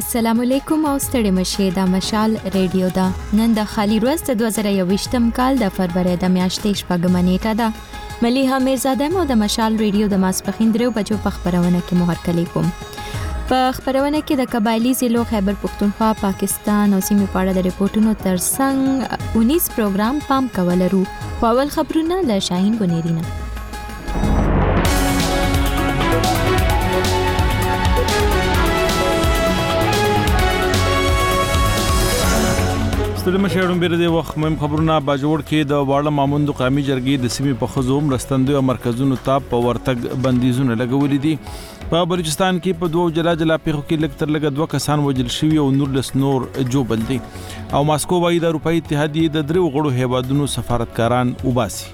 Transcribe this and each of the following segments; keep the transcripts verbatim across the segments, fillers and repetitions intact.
السلام علیکم او ستړي مشه د مشال ریډیو دا نن د خالی ورځ د دوه زره یوویشتم کال د فروری د میاشتې شپږمه نیټه ده. مليحه میرزاده مو د مشال ریډیو د ماسپخین درو بجو په خبرونه کې مو هرکلی کوم. په خبرونه کې د قبایلی ضلعو خیبر پختونخوا، پاکستان او سیمې په اړه د ریپورتونو ترڅنګ اونیس پروګرام پام کولرو. اول خبرونه له شاهین بنيرینه. ستړي مشهورون بیره د وخت مهم خبرونه باجوړ کې د واړه ماموندو قومي جرګې د سیمې په خزو مرستندوی او مرکزونو ته په ورتګ بندیزونه لګولې دي. په بلوچستان کې په دوه جلا جلا پیښو کې لږ تر لږه دوه کسان وژل شوي او نورلس نور جوبل دي. او ماسکو وايي د اروپאי اتحادیې د درو غړو هیوادونو سفارتکاران وباسي.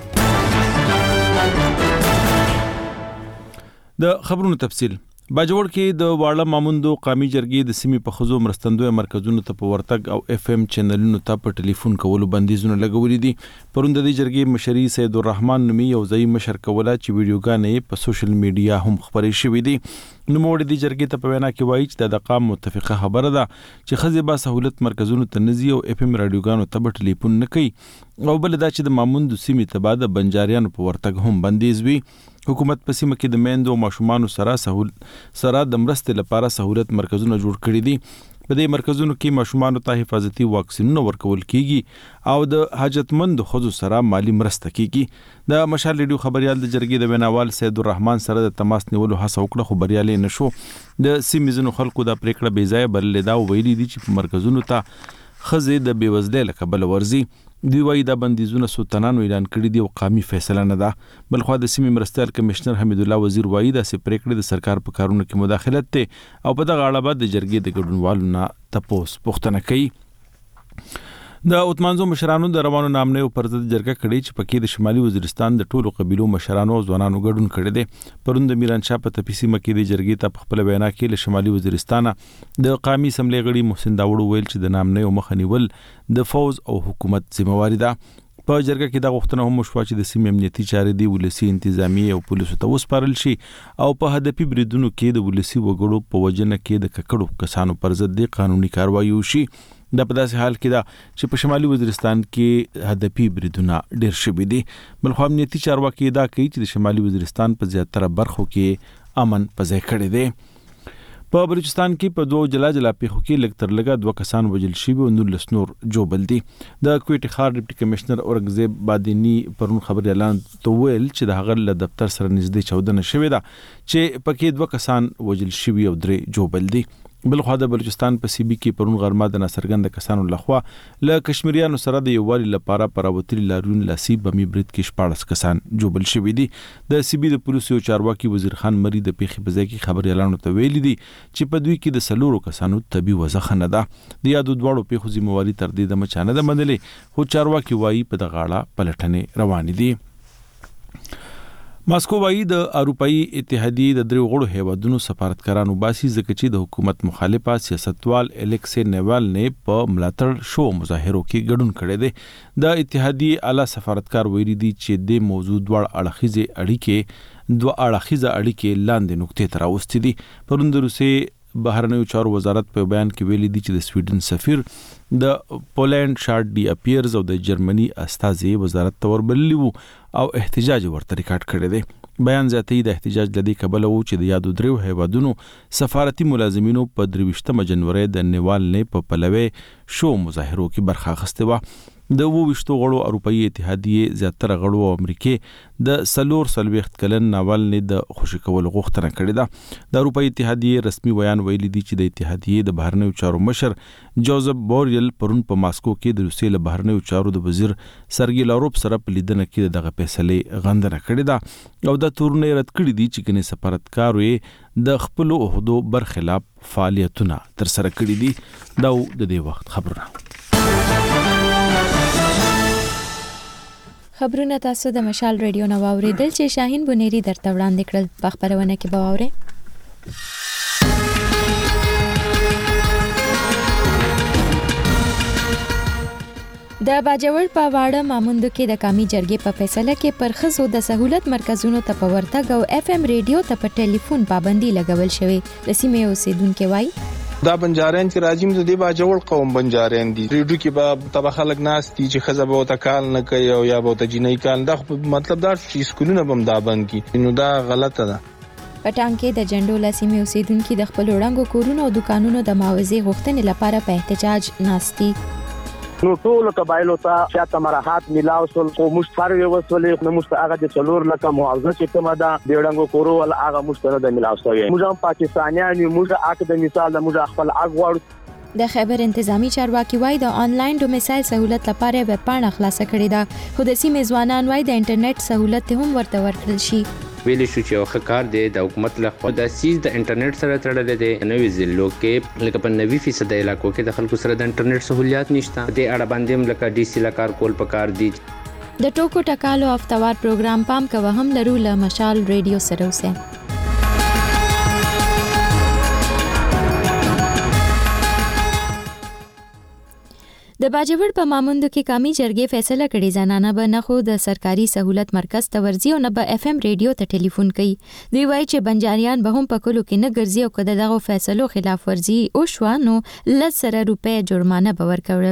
د خبرونو تفصیل باجوړ کې د واړه ماموندو قومي جرګې د سیمې په خزو مرستندوی مرکزونو ته په ورتګ او اف ام چینلونو ته په ټلیفون کولو بندیزونه لګولې دي. پروند د جرګې مشري سید الرحمن نومي یو ځای مشر کوله چې ویډیوګانې په سوشل میډیا هم خبرې شوې دي. نو موږ د جرګې ته په وینا کې وایي چې د قام متفقه خبره ده چې خزې با سہولت مرکزونو ته نزي او اف ام رادیوګانو ته په ټلیفون نه کوي. او بل دا چې د ماموندو سیمې ته بعد بنجاریانو په ورتګ هم بندیز وي. حکومت په سیمه کې د میندو او ماشومانو سره سہولت سره د مرستې لپاره سہولت مرکزونه جوړ کړي دي. په دې مرکزونو کې ماشومانو ته حفاظتي واکسینونه ورکول کیږي او د حاجتمند خزو سره مالی مرسته کیږي. د مشال ریډیو خبريال د جرګې د ویناوال سید الرحمن سره د تماس نیولو هڅه وکړه خو بریالي نشو. د سیمې ځینو خلکو د پریکړه بې ځای بللې دا ویلي دي چې په مرکزونو ته خزې د بیوزلۍ له کبله ورزي. دوی وايي دا بندیزونه سلطنانو اعلان کړي دي او قومي فیصله نه ده. بلخو د سیمې مرستیال کمشنر حمید الله وزیر وايي دا سي پریکړه د سرکار په کارونو کې مداخلت ته او په دغه اړه بعد د جرګې د ګډونوالو نه تپوس پوښتنه کوي. د اوتمانزو مشرانو د روانو نامنیو پر ضد جرګه کړي چې پکې د شمالي وزیرستان د ټولو قبیلو مشرانو او ځوانانو ګډون کړي دي. پروند میران شاه په تپیسی مکه د جرګې ته خپل وینا کې له شمالي وزیرستان د قومي اسمبلی غړي محسن داوود ویل چې د نامنیو مخنیول د فوز او حکومت ذمہواری ده. په جرګه کې دا غوښتنه هم وشوه چې د سیمې امنیتي چارې دی ولسی انتظامی او پولیسو ته وسپارل شي او په هدفي بریدونو کې د ولسی وګړو په وجنه کې د ککړو کسانو پر ضد د قانوني کاروایی وشي. د په داسې حال کې دا چې په شمالي وزیرستان کې هدفي بریدونه ډیر شوي دي. بلخو امنیتي چارواکي دا کوي چې د شمالي وزیرستان په زیاتره برخو کې امن په ځای کړی دی. په بلوچستان کې په دوه جلا جلا پیښو کې لږ تر لږه دوه کسان وژل شوي او نورلس نور جوبل دي. د کوټي ښار ډیپټي کمشنر اورنګزیب بادینی پرون خبري اعلان تو ویل چې د هغه له دفتر سره نږدې چودنه شوې ده چې پکې دوه کسان وژل شوي او درې جوبل دي. بلخو د بلوچستان په سی بي کې پرون غرمه د ناصرګند کسانو لخوا له کشمیریانو سره د یووالي لپاره پراوتري لارون لاسي بمي برید کې شپاړس کسان جوبل شوي دي. د سی بي د پولیسو چارواکي وزیر خان مری د پیښې په ځای کې خبري اعلان ته ویلي دي چې په دوی کې د سلورو کسانو طبي وضع نه ده. د یادو دواړو پیښو ذمہواری تر دې د مچانه ده منلې خو چارواکي وايي په دغه اړه پلټنې روانې دي. ماسکو وايي د اروپאי اتحادیې د درو غړو هیوادونو سفارتکارانو باسي ځکه چې د حکومت مخالفه سیاستوال الیکسی نیوالنی په ملاتړ شو مظاهرو کې ګډون کړي دي. د اتحادیې اعلی سفارتکار ویلي دي چې د موضوع دوه اړخیزه اړیکې دوه اړخیزه اړیکې لاندې نقطې ته راوستي دي. پروند روسي بهرنیو چارو وزارت په بیان کې ویلي دي چې د سویډن سفیر د پولند شارټ ډي اپیرز او د جرمني استازي وزارت تور بللی وو او احتجاج ورته ریکارډ کړی دی. بیان ذاتي د احتجاج لدی کبل وو چې د یادو درو هیوادونو سفارتي ملازمینو په درویشتمه جنوري د نیوالنی په پلوي شو مظاهرو کې برخه اخیسته و. د ووشتو غړو اروپאי اتحادیې زیاتره غړو او امریکای د سلور سلويخت کلن ناوالنی د خوشی کول غوښتنه کړې ده. د اروپאי اتحادیې رسمي بیان ویلي دی چې د اتحادیې د بهرنیو چارو مشر جوزف بوریل پرون په ماسکو کې د روسیې له بهرنیو چارو د وزیر سرګی لاروف سره په لیدنه کې دغه فیصله غندنه کړې ده او د تورنې رد کړې دي چې کني سفارتکار وي د خپل عہدو برخلاف فعالیتونه تر سره کړې دي. دا د دې وخت خبرونه خبرونه تاسو د مشال ریډیو نو اوریدل چې شاهین بنيري درته وړاندې کړل. په خبرونه کې به واورئ د باجوړ په واړه ماموندو کې د قومي جرګې په فیصله کې پر خزو د سہولت مرکزونو ته په ورتګ او اف ام ریډیو ته په ټلیفون پابندي لګول شوې. د سیمې اوسیدونکو وایي دا بنجارین چې راځي د دې باجوړ قوم بنجارین دي ریډو کې به تبه خلک ناس دي چې خزه به وتکال نه کوي او یا به ته جنۍ کال دا مطلب دا چې سکولونه بم دا بند کی نو دا غلطه ده. پټان کې د جندو لاسیمه اوسیدونکو د خپل وړاندو کورونو او دکانونو د معاوضې غوښتنې لپاره په احتجاج ناستي. نو ټول قبایلو ته شاته مرحات ملاو سول او مشتر وسولې نو مست هغه د څلور لکه معاوضه چې کومه ده د وړاندو کورو ول هغه مشتر د ملاو شوی. موږ هم پاکستانیان یو موږ اګه د مثال د موږ خپل اګوړ د خیبر انتظامی چارواکي وای د آنلاین ډومیسایل سہولت لپاره ویب پاڼه خلاصه کړې ده خو د سیمې ځوانان وای د انټرنیټ سہولت هم ورته ورکړل شي. ویل شو چې یو کار دی د حکومت له خوا د سیس د انټرنیټ سره تړلې دی نوې ضلعو کې لکه په نوي فیصد علاقو کې د خلکو سره د انټرنیټ سہولیات نشته د اړه باندې لکه ډي سي لکار کول پکار دي. د ټوکو ټکالو افتوار پروګرام پام کوه هم لرو له مشال ریډیو سره اوسه. د باجوړ په ماموندو کې قومي جرګې فیصله کړې زنانه به نه خو د سرکاري سہولت مرکز ته ورځي او نه به اف ام ریډیو ته ټلیفون کوي. دوی وایي چې بنجاریان به هم په کلو کې نه ګرځي او کله دغه فیصلو خلاف ورزي او شو نو لسره روپے جرمانه به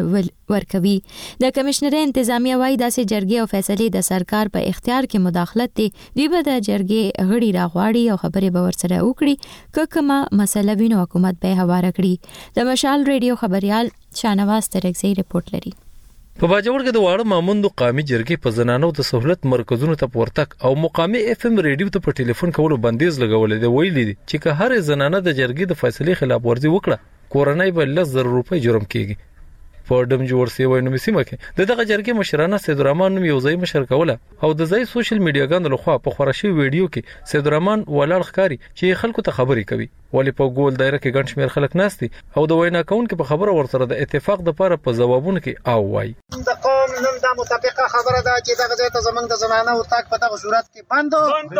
ورکوي. د کمشنر انتظامیه وایي داسې جرګې او فیصلې د سرکار په اختیار کې مداخلت دي. دوی به د جرګې غړي راغواړي او خبرې به ورسره وکړي که کومه مسله وینو حکومت به هواره کړي. د مشال ریډیو خبريال شانواز ترکزی رپورت لري. په باجوړ کې د واړه ماموندو قومي جرګې په زنانو د سہولت مرکزونو ته ورتک او مقامي اف ام ریډیو ته په ټلیفون کولو بندیز لګولې دی. ویلي دي چې که هر زنانه د جرګې د فیصلې خلاف ورزي وکړه کورنۍ به لس زره روپۍ جرم کیږي. په ډم جوړ سی وای نو سیمه کې د دغه جرګې مشرانه سید الرحمن نوم یو ځای مشر کوله او د ځای سوشل میډیا ګاندو لخوا په خورشي ویډیو کې سید الرحمن ولاړ ښکاری چې خلکو ته خبرې کوي ولی په ګول دایره کې ګڼ شمیر خلک ناشتي او د وینا کون کې په خبره ورسره د اتفاق د لپاره په ځوابونو کې او وای د قوم نن د متفقه خبره ده چې دغه ځای ته زمنګ د زنانه او تاک په دغه صورت کې بندو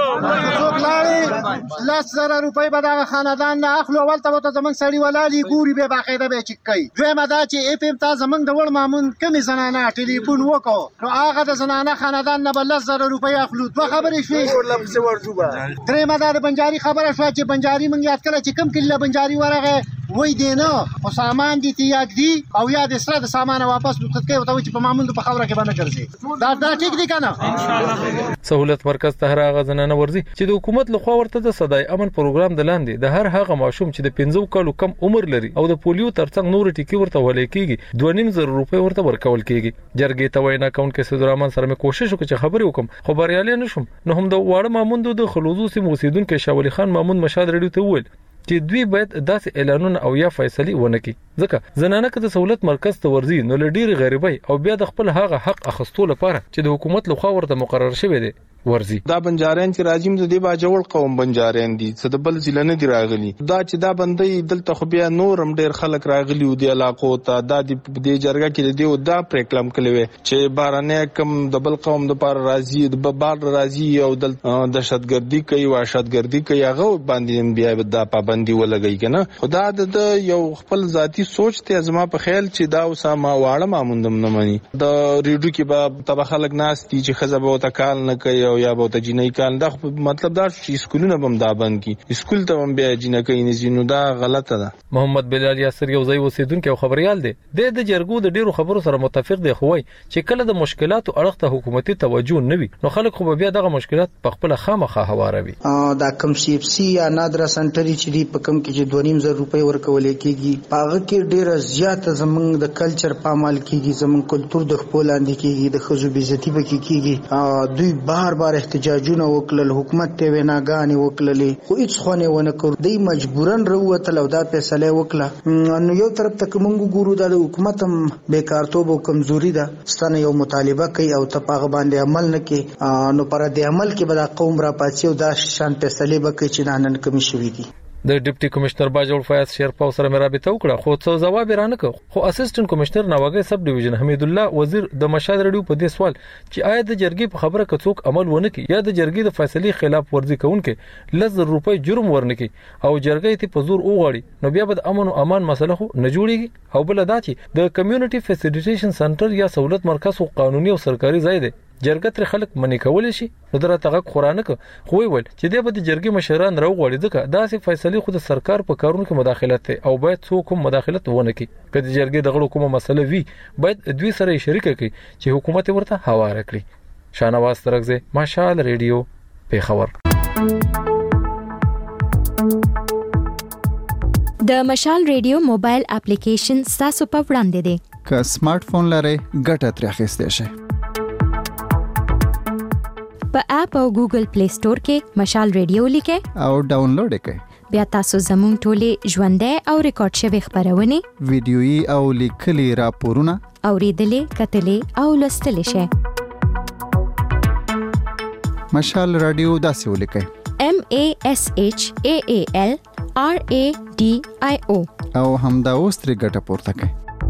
څوک لاړي لس زره روپۍ به دغه خاندان نه اخلو اول ته ته زمنګ سړی ولالي ګوري به باقاعده به چک کوي. دویمه دا چې اف ام ته زمنګ د وړ مامون کمی زنانه ټلیفون وکړو نو هغه د زنانه خاندان نه بل لس زره روپۍ اخلو. دوه خبرې شوې لمسه ورجوبه. درېمه دا د بنجاري خبره شو چې بنجاري مونږ یاد کړه چې کم کله بنجاري ورغه وای دی نه او سامان دي تیاګ دي او یا د سره د سامان واپس وکړ کوي او چې په ماموند په خبره کې باندې ګرځي دا دا ټیک دی کنه. ان شاء الله سہولت مرکز ته هغه زنانه ورزي چې د حکومت لخوا ورته د صدای امن پروګرام د لاندې د هر هغه ماشوم چې د پنځو کالو کم عمر لري او د پولیو ترڅنګ نور ټیکی ورته ولې کیږي دوه نیم زره روپۍ ورته ورکول کیږي. جرګې ته وینا کون کې سید الرحمن سره مې کوشش وکړ چې خبرې وکم خو بریالي نشم. نو هم د واړه ماموند د خلوزو سیمه اوسیدونکو شاولی خان ماموند مشاد ریډیو ته وویل چې دوی باید داسې اعلانونه او یا فیصلې ونه کړي ځکه زنانه که د سہولت مرکز ته ورزي نو لډیر غریبۍ او بیا د خپل هغه حق اخستو لپاره چې د حکومت لخوا ورته مقرر شوی دی ورزي. دا بنجارین چې راځي د دې باجوړ قوم بنجارین دي څه د بل ضلع نه دی راغلي. دا چې دا بندي دلته خو بیا نورم ډیر خلک راغلي او د علاقو ته دا د دې جرګه کې دی او دا پریکلم کړي چې بارانه کم د بل قوم د پر راځي د بار راځي او د دهشتګردي کوي وحشتګردي کوي هغه باندې بیا د پابندي ولګي کنه. خدا د یو خپل ذاتی سوچ ته ازما په خیال چې دا اوسما واړه ماموندم نه مني د ریډیو کې به تبه خلک ناشتي چې خزه به تکال نه کوي یا به ته جنۍ کال دا مطلب دا چې سکولونه بم دا بند کی سکول ته هم بیا جنۍ کوي نه زینو دا غلطه ده. محمد بلال یاسر یو ځای اوسیدونکو او خبريال دی د د جرګو د ډیرو خبرو سره متفق دی خو چې کله د مشکلاتو اړخ ته حکومتي توجه نه وي نو خلک خو بیا دغه مشکلات په خپل خامخا هواروي. دا کم سی اف سی یا نادرا سنټری چې دی په کم کې چې دوه نیم زره روپۍ ورکول کېږي پاغه کې ډیره زیاته زمونږ د کلچر پامال کېږي زمونږ کلچر د خپل اندې کېږي د خزو بیزتی به کېږي. دوی بار بار احتجاجونه وکړل حکومت ته ویناګانې وکړلې خو هیڅ خونه ونه کړ. دوی مجبورن راووتل او دا فیصله وکړه. نو یو طرف ته کومو ګورو د حکومت هم بیکارتوب او کمزوري ده ستنه یو مطالبه کوي او ته پاغه باندې عمل نه کوي نو پر دې عمل کې به د قوم را پاتې او دا شان فیصله به کوي چې نن کمی شوې دي. د ډیپټي کمشنر باجوړ فیاض شیرپا سره مې رابطه وکړه خو څه جواب رانه کړ خو اسسټنټ کمشنر نواګي سب ډیویژن حمید الله وزیر د مشاد ریډیو په دې سوال چې آیا د جرګې په خبره کڅوک عمل ونه کړي یا د جرګې د فیصلې خلاف ورزي کوونکې لزر روپۍ جرم ورنکي او جرګې ته په زور وغواړي نو بیا به امن او امان مسله خو نه جوړيږي. او بل دا چې د کمیونټي فیسیلیټیشن سنټر یا سہولت مرکز او قانوني او سرکاري ځای دی جرګه تر خلک منی کول شي نو درته غږ خورانه ک خو ویل چې د بده جرګې مشران راوغړي ځکه داسې فیصله خو د سرکار په کارونو کې مداخلت او باید څوک هم مداخلت ونه کړي کله جرګې د غړو کومه مسله وي باید دوی سره شریک کړي چې حکومت ورته حواله کړي. شانواز ترغزه مشال ریډیو پیښور. د مشال ریډیو موبایل اپلیکیشن تاسو په وړاندې دی. که سمارټ فون لرئ ګټه ترې اخیستئ شئ. په اپ او ګوګل پلی سٹور کې مشال ریډیو لیکئ او ډاونلوډ یې کړئ. بیا تاسو زموږ ټولې ژوندۍ او ریکارډ شوی خبرونه ویډیويي او لیکلي راپورونه اوریدلې کتلې او لوستلې شئ. مشال رادیو داسې ولیکئ M A S H A A L R A D I O او همدا اوس ترې ګټه پورته کړئ.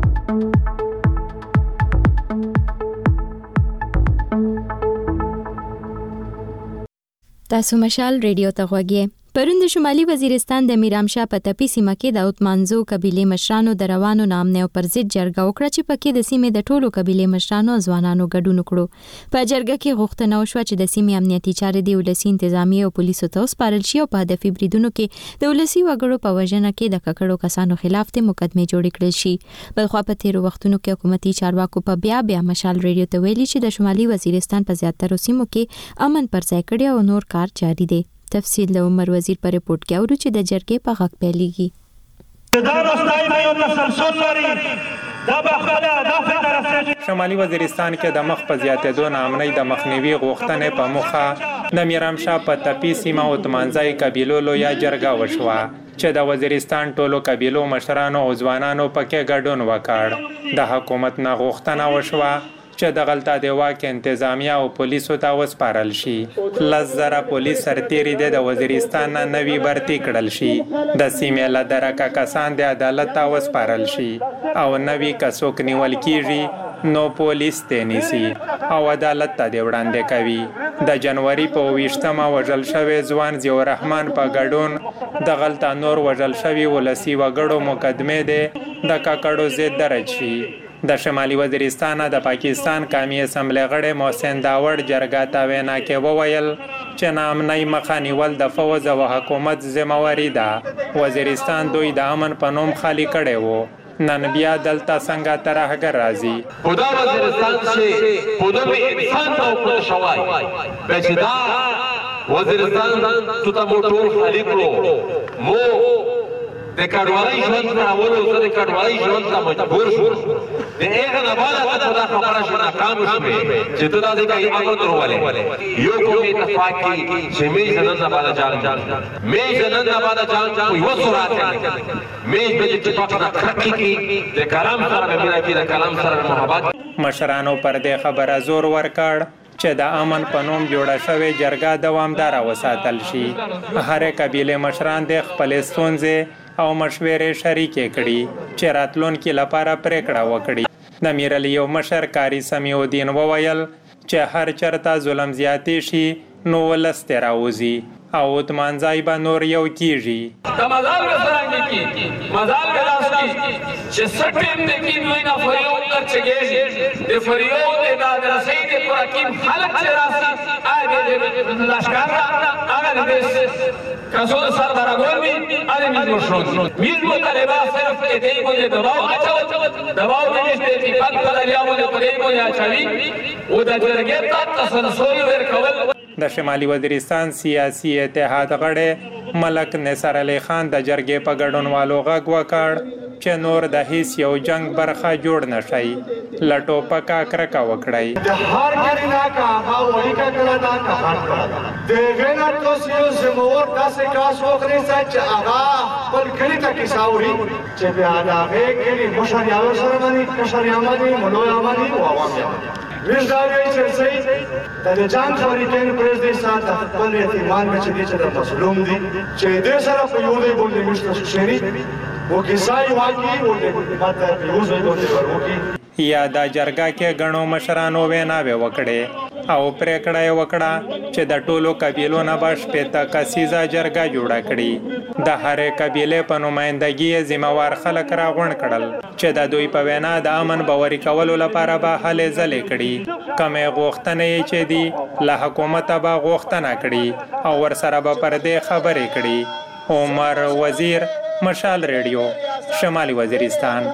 تاسو مشال ریډیو ته غوږی. پرون د شمالي وزیرستان د میرامشاه په تپی سیمه کې د اوتمانزو قبيله مشرانو د روانو نامنه او پر ضد جرګه وکړه چې پکې د سیمې د ټولو قبيله مشرانو ځوانانو ګډون وکړو. په جرګه کې غوښتنه وشوه چې د سیمې امنیتي چارې د ولسی انتظامی او پولیسو ته وسپارل شي او په هدفي بریدونو کې د ولسی وګړو په وژنه کې د ککړو کسانو خلاف ته مقدمه جوړ کړل شي. بل خو په تیرو وختونو کې حکومتي چارواکو په بیا بیا مشال ریډیو ته ویلي چې د شمالي وزیرستان په زیاتره سیمو کې امن پر ځای کړی او نور کار جاری دی. تفصیل له عمر وزیر پر رپورت کې اورو چې د جرګې په حق پیلېږي. شمالي وزیرستان کې د مخ په زیاتېدو نامنۍ د مخنیوي غوښتنې په موخه د میرامشاه په تپی سیمه او تمانځای قبیلو لویه جرګه وشوه چې د وزیرستان ټولو قبیلو مشرانو او ځوانانو پکې ګډون وکړ. د حکومت نه غوښتنه وشوه چې د غلطه د واک انتظامیه او پولیسو ته وسپارل شي. لس زره پولیس سرتیري د وزیرستان نه نوي برتي کړل شي. د سیمې له درکه کسان د عدالت ته وسپارل شي او نوي کڅوک نیول کیږي نو پولیس ته نیسي او عدالت ته دی وړاندې کوي. د جنوري په ویشتمه وژل شوی ځوان ضیاء الرحمن په ګډون د غلطه نور وژل شوی ولسی وګړو مقدمه ده د ککړو ضد درج شي. د شمالي وزیرستان د پاکستان قومي اسمبلی غړي محسن داوړ جرګه ته وینا کې وویل چې نامنۍ مخه نیول د فوز او حکومت ذمہواری ده. وزیرستان دوی د امن په نوم خالی کړي وو. نن بیا دلته څنګه ترهګر راځي. خدا وزیرستان چې خودم انسان او خود شوای بچدا وزیرستان تو ته موټور خالی کړو مو د کډوالۍ ژوند راولو زه د کډوالۍ ژوند ته مجبور شوم. د هغه نه بعد ته دا خبره شو ناکام شوې چې ته دا دې کې امر درولې یو کوم اتفاق کې چې مې زنن نه بعد جان مې زنن نه بعد جان یو سورات مې د اتفاق نه کړی کې د کلام سره مې کې د کلام سره محبت. مشرانو پر دې خبره زور ورکړ چې د امن په نوم جوړه شوې جرګه دوامداره وساتل شي. هر قبیله مشران د خپل ستونزې او مشورې شریکې کړي چې راتلونکي لپاره پریکړه وکړي. د میرلی یو مشر کاری سمیع الدین وویل چې هر چرته ظلم زیاتې شي نو ولست راوځي او تمانځای به نور یو کیږي. د مزال وسرانګي کی مزال ګلاسکی چې سټیم د کی دوی نه فریو تر چګي د فریو د داد رسید پرکیم خلق چې راسي اګه د لشکار هغه د کسو سر برابر وي اړ می مشروط میرو طالبا صرف کې دی کوی دباو اچو دباو د اتفاق کړه یاو د پرې کوی اچوي او د جرګې ته تسلسل ورکول. د شمالي وزیرستان سیاسي اتحاد غړي ملک نصر علي خان د جرګې په ګډونوالو غږ وکړ چې نور د هیڅ یو جنگ برخه جوړ نشي لټو پکا کرکا وکړي. د هر ګرینا کا هغه وړي کا کړه دا کا خاط کړه د غنا توسیو زمور تاسو کاس وکړي چې هغه خپل کلی ته کیساوري چې بیا دا غېږي مشریانو سره باندې مشریانو باندې مولویا باندې او عوام ویژداري چې سي د جان خبرې کین پرز دې سات خپل اعتماد چې دې چې د مظلوم دي چې دې سره په یو دی باندې مشته شری او کیسای واقعي او دې ماته یو ځای باندې وروکی. یا دا جرګه کې غنو مشرانو ویناوي وکړي او پریکړه وکړه چې د ټولو قبیلو نه باش پته کسیزه جرګه جوړه کړي د هرې قبیلې په نمائندګي یې ذمہوار خلک راغونډ کړل چې د دوی په وینا د امن باوري کولو لپاره به هلې ځلې کړي کومې غوښتنې چې دي له حکومته به غوښتنه کړي او ورسره به پر دې خبرې کړي. عمر وزیر، مشال ریډیو، شمالي وزیرستان.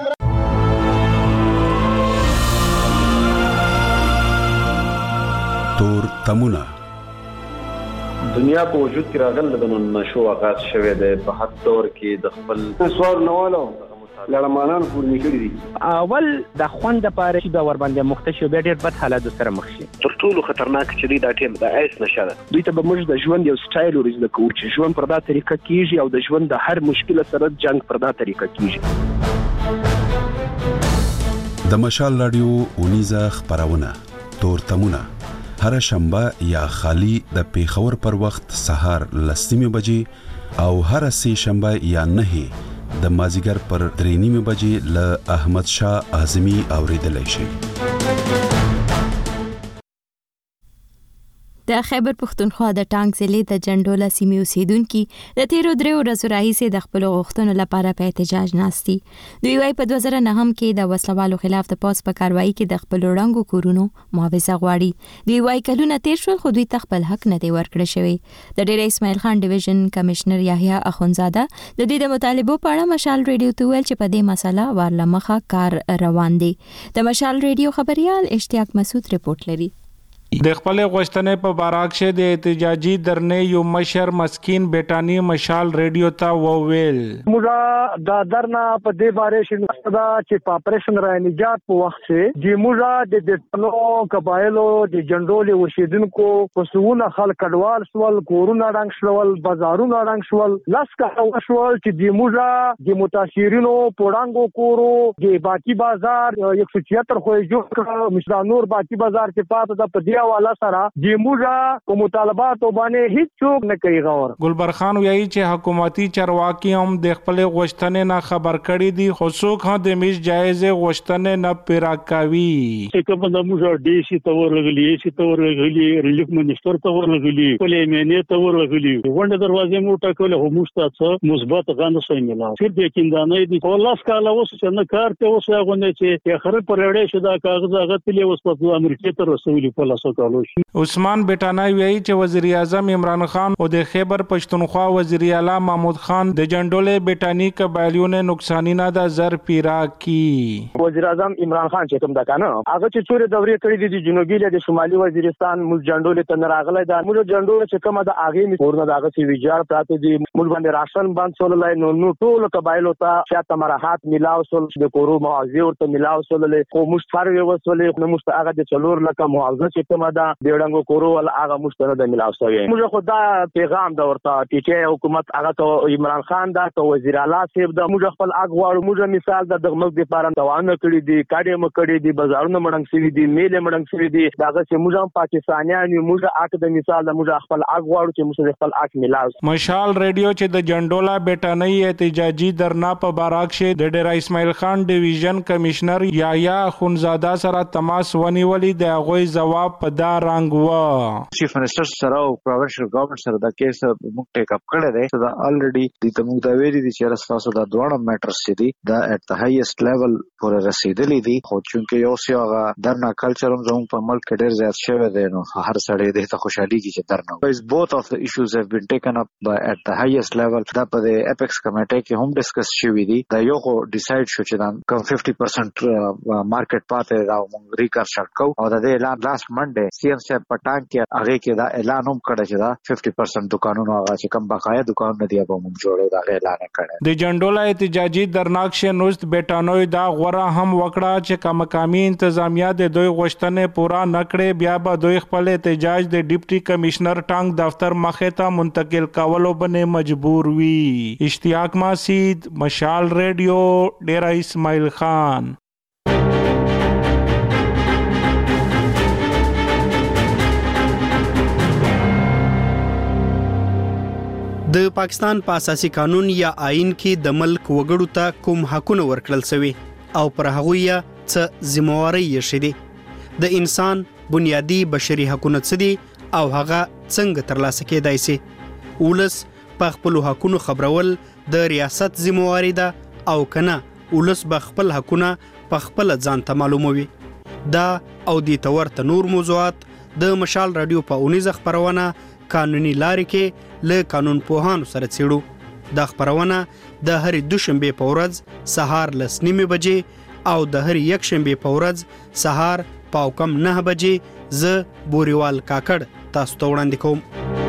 تور تمونه دنیا په وجود کې راغله د نشو آغاز شوه د په حد دور کې د خپل سوال نوالو لړمانان پورنی کړی دي. اول د خوند لپاره چې د ور باندې مختشو به ډېر بد حالات سره مخ شي. تر ټولو خطرناک چې دی دا ټیم د ایس نشه ده. دوی ته به موږ د ژوند یو سټایل ورزده کوو چې ژوند پر دا طریقه کیږي او د ژوند د هر مشکل سره جنگ پر دا طریقه کیږي. د مشال رادیو اونیزه خبرونه تور تمونه هر شنبه یا خالی د پیښور پر وخت سهار لسمه بجې او هر سه شنبه یا نه د مازیګر پر درې نیمه بجې ل احمد شاه اعظمي اوریدلای شي. د خیبر پختونخوا د ټانک ضلع د جندوله سیمې اوسیدونکو د تیرو درې ورځو راهیسې د خپل غوښتنو لپاره په احتجاج ناستي. دوی وايي په دوه زره نه هم کې د وسلوالو خلاف د پاس په کاروایی کې د خپل وړاندو کورونو معاوضه غواړي. دوی وايي کلونه تیر شول خو دوی ته خپل حق نه دی ورکړل شوی. د ډیر اسماعیل خان ډیویژن کمشنر یحیی اخونزاده د دې د مطالبو په اړه مشال ریډیو ته ویل چې په دې مسله ورلمخه کار روان دی. د مشال ریډیو خبريال اشتیاق مسعود رپورټ لري. د خپل غوښتنې په بارک شه د احتجاجي درنې یو مشر مسکین بیٹانی مشال ریډیو ته وویل موږ دا درنه په دې باره شنه دا چې په اپریشن را نجات په وخت کې د موږ د دټلو قبایلو د جندولې وشیدونکو پسونه خلک کډوال سوال کورونه رنګ شول بازارونه رنګ شول لاس کا شول چې د موږ د متاثرینو پوډانګو کورو د باقی بازار یک سو چوهتر خو جوړ کړ مشرانور باقی بازار کې پاتې د پدیا والا سره د موږ په مطالباتو باندې هیڅ څوک نه کوي غور. ګلبر خان وایي چې حکومتي چارواکي هم د خپل غوښتنې نه خبر کړي دي خو څوک هم د میش جایزه غوښتنې نه پیرا کوي. چې کوم د موږ ډي سي ته ورغلي سي ته ورغلي ریلیف منیسټر ته ورغلي کولې مینې ته ورغلي ونده دروازې مو ټاکل هو مستاڅ مثبت غانو سوي ملا چې د کیندانې دي په لاس کاله وس چې نه کار ته وس غونډه چې اخر پر اړې شدا کاغذ غتلې وس په امریکا ته رسولي په لاس عثمان بیٹانای وایي چې وزیر اعظم عمران خان او د خیبر پښتونخوا وزیر اعلی محمود خان د جندولې بیٹانی قبایلونو نقصانی نه د زر پیرا کی. وزیر اعظم عمران خان چې کوم دا کنه هغه چې څوري دورې کړې دي د جنوبي له شمالي وزیرستان مل جندولې ته راغله دا مل جندولې چې کومه د اغه می کورنه داغه سی ویجار پراته دي مل باندې راشن باندې سوللای نو نو ټول قبایلو ته شاته مرحات ملاو سول د کورو معاوضه ورته ملاو سول له مشفر وسولې نو مستعقد چلور لکه معاوضه چې کومه دا بیړنګو کورو ول هغه مستند ملاو شوی. موږ خو دا پیغام دا ورته چې حکومت هغه ته عمران خان دا ته وزیر اعلی صاحب دا موږ خپل اغواړو موږ مثال د دغمک د پاره توانه کړی دي کاډې مکړی دي بازارونه مړنګ شوی دي میله مړنګ شوی دي داغه چې موږ پاکستانیان موږ اګه د مثال د موږ خپل اغواړو چې موږ خپل اګ ملاو. مشال ریډیو چې د جندولا بیٹانی احتجاجي درنا په بارک شه د ډیر اسماعیل خان ډیویژن کمشنر یحیی اخونزاده سره تماس ونیولې د غوي جواب په دا رنګ و. چیف منسٹر سره او پروینشل گورنمنت سره دا کیس موږ ټیک اپ کړی دی دا الریډي د تمو دا ویلي دي چې راسو دا دوه میټرز دي دا اټ د هایست لیول پر رسیدلې دي خو چې یو سیاغه درنا کلچر هم زموږ په ملک ډیر زیات شوی دی نو هر سړی د ته خوشحالي کې چې درنا وایز بوث اف د ایشوز هاف بین ټیکن اپ اټ د هایست لیول دا په د اپیکس کمیټه کې هم ډیسکس شوی دي دا یو خو ډیسایډ شو چې دا کم ففټي پرسنٹ مارکیټ پاتې دا موږ ریکارشټ کو او د اعلان لاست منډه سی ام صاحب پټان کې هغه کې دا اعلان هم کړی چې دا ففټي پرسنٹ دکانونو هغه چې کم بقایا دکانونه دی په موږ جوړو دا اعلان کړی. د جندولا احتجاجي درناکش نوست بیٹانوی دا غوړه هم وکړه چې کوم مقامی انتظامیه د دوی غوښتنې پورا نکړي بیا به دوی خپل احتجاج د ډیپټي کمشنر ټانک دفتر مخې ته منتقل کولو باندې مجبور وي. اشتیاق مسعود مشال ریډیو ډیر اسماعیل خان. د پاکستان په اساسي قانون یا آئین کې د ملک وګړو ته کوم حقونه ورکړل شوی او پر هغه یې څه ذمہواری یې شې د انسان بنیادی بشري حقونه څه دي او هغه څنګه ترلاسه کېدای شي. ولس په خپل حقونو خبرول د ریاست ذمہواری ده او کنه ولس به خپل حقونه په خپل ځان ته معلوموي. دا او د تورته نور موضوعات د مشال رادیو په اونیزه خبرونه قانوني لارې کې له قانون پوهانو سره څېړو. دا خبرونه د هرې دوشنبه په ورځ سهار لس نیمې بجې او د هرې یک شنبه په ورځ سهار پاو کم نه بجې زه بوریوال کاکړ تاسو ته وړاندې کوم.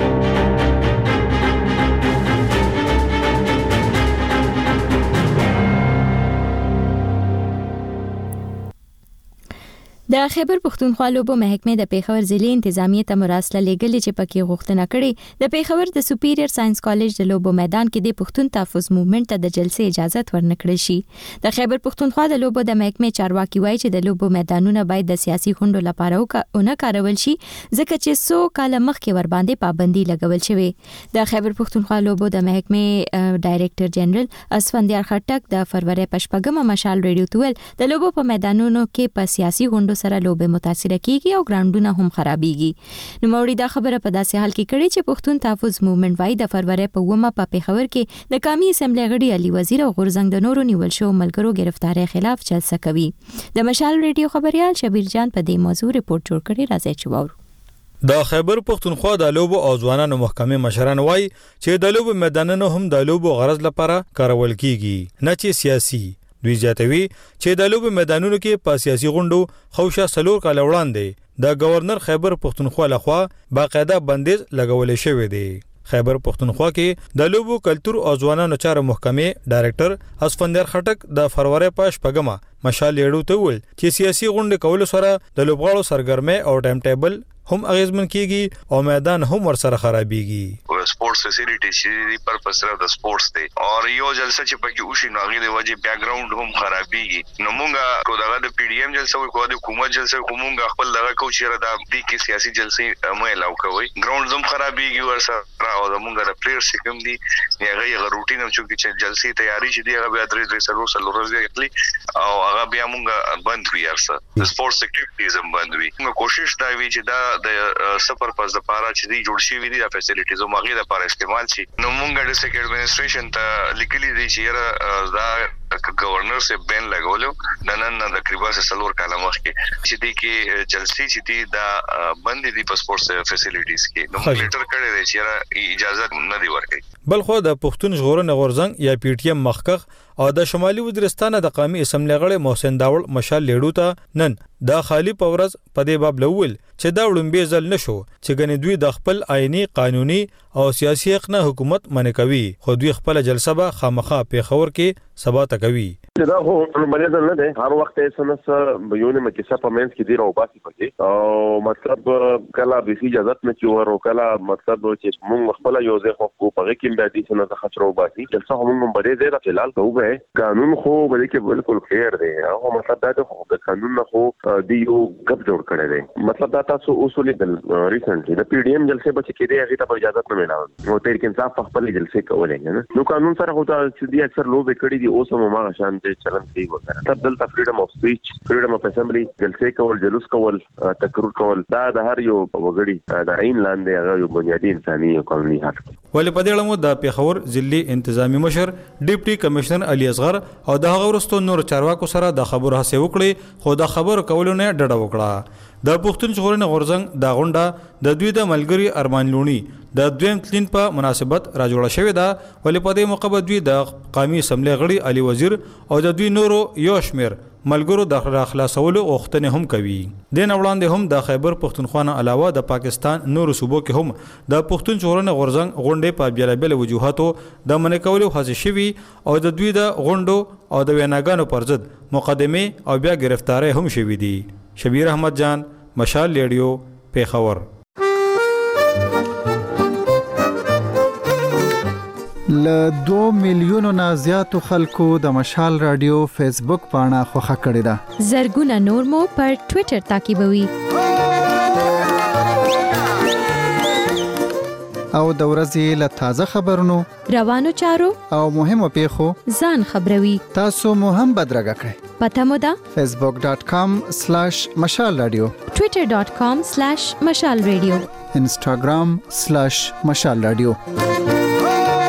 د خیبر پښتونخوا لوبو محکمې د پیښور ضلع انتظامیه ته مراسله لېږلې چې پکې غوښتنه کړې د پیښور د سپیریئر ساينس کالج د لوبو میدان کې د پښتون تحفظ موومېنټ ته د جلسې اجازه ورنکړل شي. د خیبر پښتونخوا د لوبو د محکمې چارواکي وایي چې د لوبو میدانونه باید د سیاسي غونډو لپاره ونه کارول شي ځکه چې څو کال مخکې ور باندې پابندي لګول شوې. د خیبر پښتونخوا لوبو د محکمې ډایریکټر جنرال اسفندیار خټک د فروری په شپږمه مشال ریډیو ته ویل د لوبو په میدانونو کې په سیاسي غونډو سره لوبه متاثر کیږي او ګراوندونه هم خرابيږي. نو موري دا خبره په داسې حال کې کړي چې پښتون تحفظ موومېنټ وايي د فروری په ومه په پیښور کې د قومي اسمبلی غړي علي وزیر او غورزنګ د نورو نیول شو ملګرو گرفتاری خلاف جلسه کوي. د مشال ریډیو خبريال شبیر جان په دې موضوع رپورت جوړ کړي راځي چې وورو. د خیبر پښتونخوا د لوبو او ځوانانو محکمې مشران وایي چې د لوبو میدانونو هم د لوبو غرض لپاره کارول کیږي نه چې سیاسي. دوی زیاتوي چې د لوبو میدانونو کې په سیاسي غونډو خوشا سلور کال وړاندې د گورنر خیبر پښتونخوا لخوا باقاعده بندیز لګولې شوې دی. خیبر پښتونخوا کې د لوبو کلچر او ځوانانو چارو محکمې ډایریکټر اسفندیار خټک د فروری په شپږمه مشال ریډیو ته ویل چې سیاسي غونډې کول سره د لوبغاړو سرګرمي او ټایم ټیبل هم اغیزمن کیږي او میدان هم ورسره خرابيږي. سپورتس فیسیلیټیز چې پرپس سره د سپورتس دی او یو جلسه چې پکې وشي نو هغه د وجه بیک ګراوند هم خرابيږي. نو مونږه کو دغه د پی ډی ایم جلسه کو د حکومت جلسه کومونږه خپل دغه کو چې را د دې کې سیاسي جلسې مې لاو کوي ګراوند هم خرابيږي ورسره او مونږه د پلیئر سکم دي هغه یو روټین هم چې جلسې تیاری چې دی هغه بیا درې درې سلو سلو ورځې کړی او هغه بیا مونږه بند وی ارسه د سپورتس اکټیویټیز هم بند وی. موږ کوشش دا وی چې دا د سفر پس د پاره چې دی جوړ شي وي د فیسیلیټیز او ماغي د لپاره استعمال شي. نو مونږ د سیک ایڈمنسټریشن ته لیکلي دی چې دا گورنر سے بین لګولو د نن د تقریبا سلور کاله مخکې چې دی کې جلسې چې دی دا بند دي په سپورتس فیسیلیټیز کې. نو موږ لیټر کړی دی چې اجازه نه دی ورکړي. بلخو د پښتون ژغورنې غورزنګ یا پی ټی ایم مخکخ او د شمالي وزیرستان د قومي اسمبلی غړي محسن داول مشال لیډو ته نن دا خالی پورز په دې باب لول چې دا وړاندې ځل نشو چې غني دوی د خپل آئینی قانوني او سیاسي حق نه حکومت منې کوي خو دوی خپل جلسه به خامخا پیښور کې سبا ته کوي. دا خو باندې نه ده هر وخت یې سنس بيونه مې چې په منځ کې دی راو باسي پکې او مطلب کله به سي اجازه نه چې ورو کله مطلب چې موږ خپل یو ځای خو په هغه کې به دي سنس د خطر او باسي جلسه هم موږ بده دی فلحال کوو قانون خو بلې کې بالکل خیر دی او مطلب دا د قانون نه خو دی یو غب جوړ کړی دی. مطلب دا تاسو اصول د ریسنټلی د پی ډی ایم جلسه بچ کې دی هغه ته اجازه نه ملاو نو تیر کې انصاف خپل جلسه کولای نه نو قانون سره هوتا چې دی اکثر لوب کړی دی اوس هم ما شان چلن کوي وکړه. تبدل فریډم اف سپیچ فریډم اف اسمبلی جلسه کول جلوس کول تقرر کول دا د هر یو وګړي د عین لاندې هغه یو بنیادی انساني او قانوني حق دی. ولې په دې اړه مو د پیښور ضلعي انتظامی مشر ډیپټي کمشنر علي اصغر او د هغه ورستو نور چارواکو سره د خبرو هڅه وکړي خو د خبرو کولو نه ډډه وکړه. د پښتون ژغورنې غورزنګ د غونډه د دوی د ملګری ارمان لونی د دویم تلین په مناسبت را جوړه شوې ده ولې په دې موقع به دوی د قومي اسمبلی غړي علي وزیر او د دوی نورو یو شمیر ملګرو د خلاصولو غوښتنې هم کوي. د نوړاندې هم د خیبر پښتونخوا نه علاوه د پاکستان نورو صوبو کې هم د پښتون ژغورنې غورزنګ غونډې په بیلابل وجوهاتو د منې کولو هڅې شوي او د دوی د غونډو او د ویناګانو پر ضد مقدمه او بیا گرفتاری هم شوي دي. شبیر احمد جان مشال ریډیو پیښور. ل دو میلیونو نه زیاتو خلکو د مشال رادیو فیسبوک پاڼه خوښه کړې ده. زرګونه نور مو پر ټوئیټر تعقیبوي. او د ورځې له تازه خبرونو روانو چارو او مهمو پیښو ځان خبروي. تاسو مو هم بدرګه کړئ. پته مو ده facebook dot com slash mashal radio twitter dot com slash mashal radio instagram slash mashal radio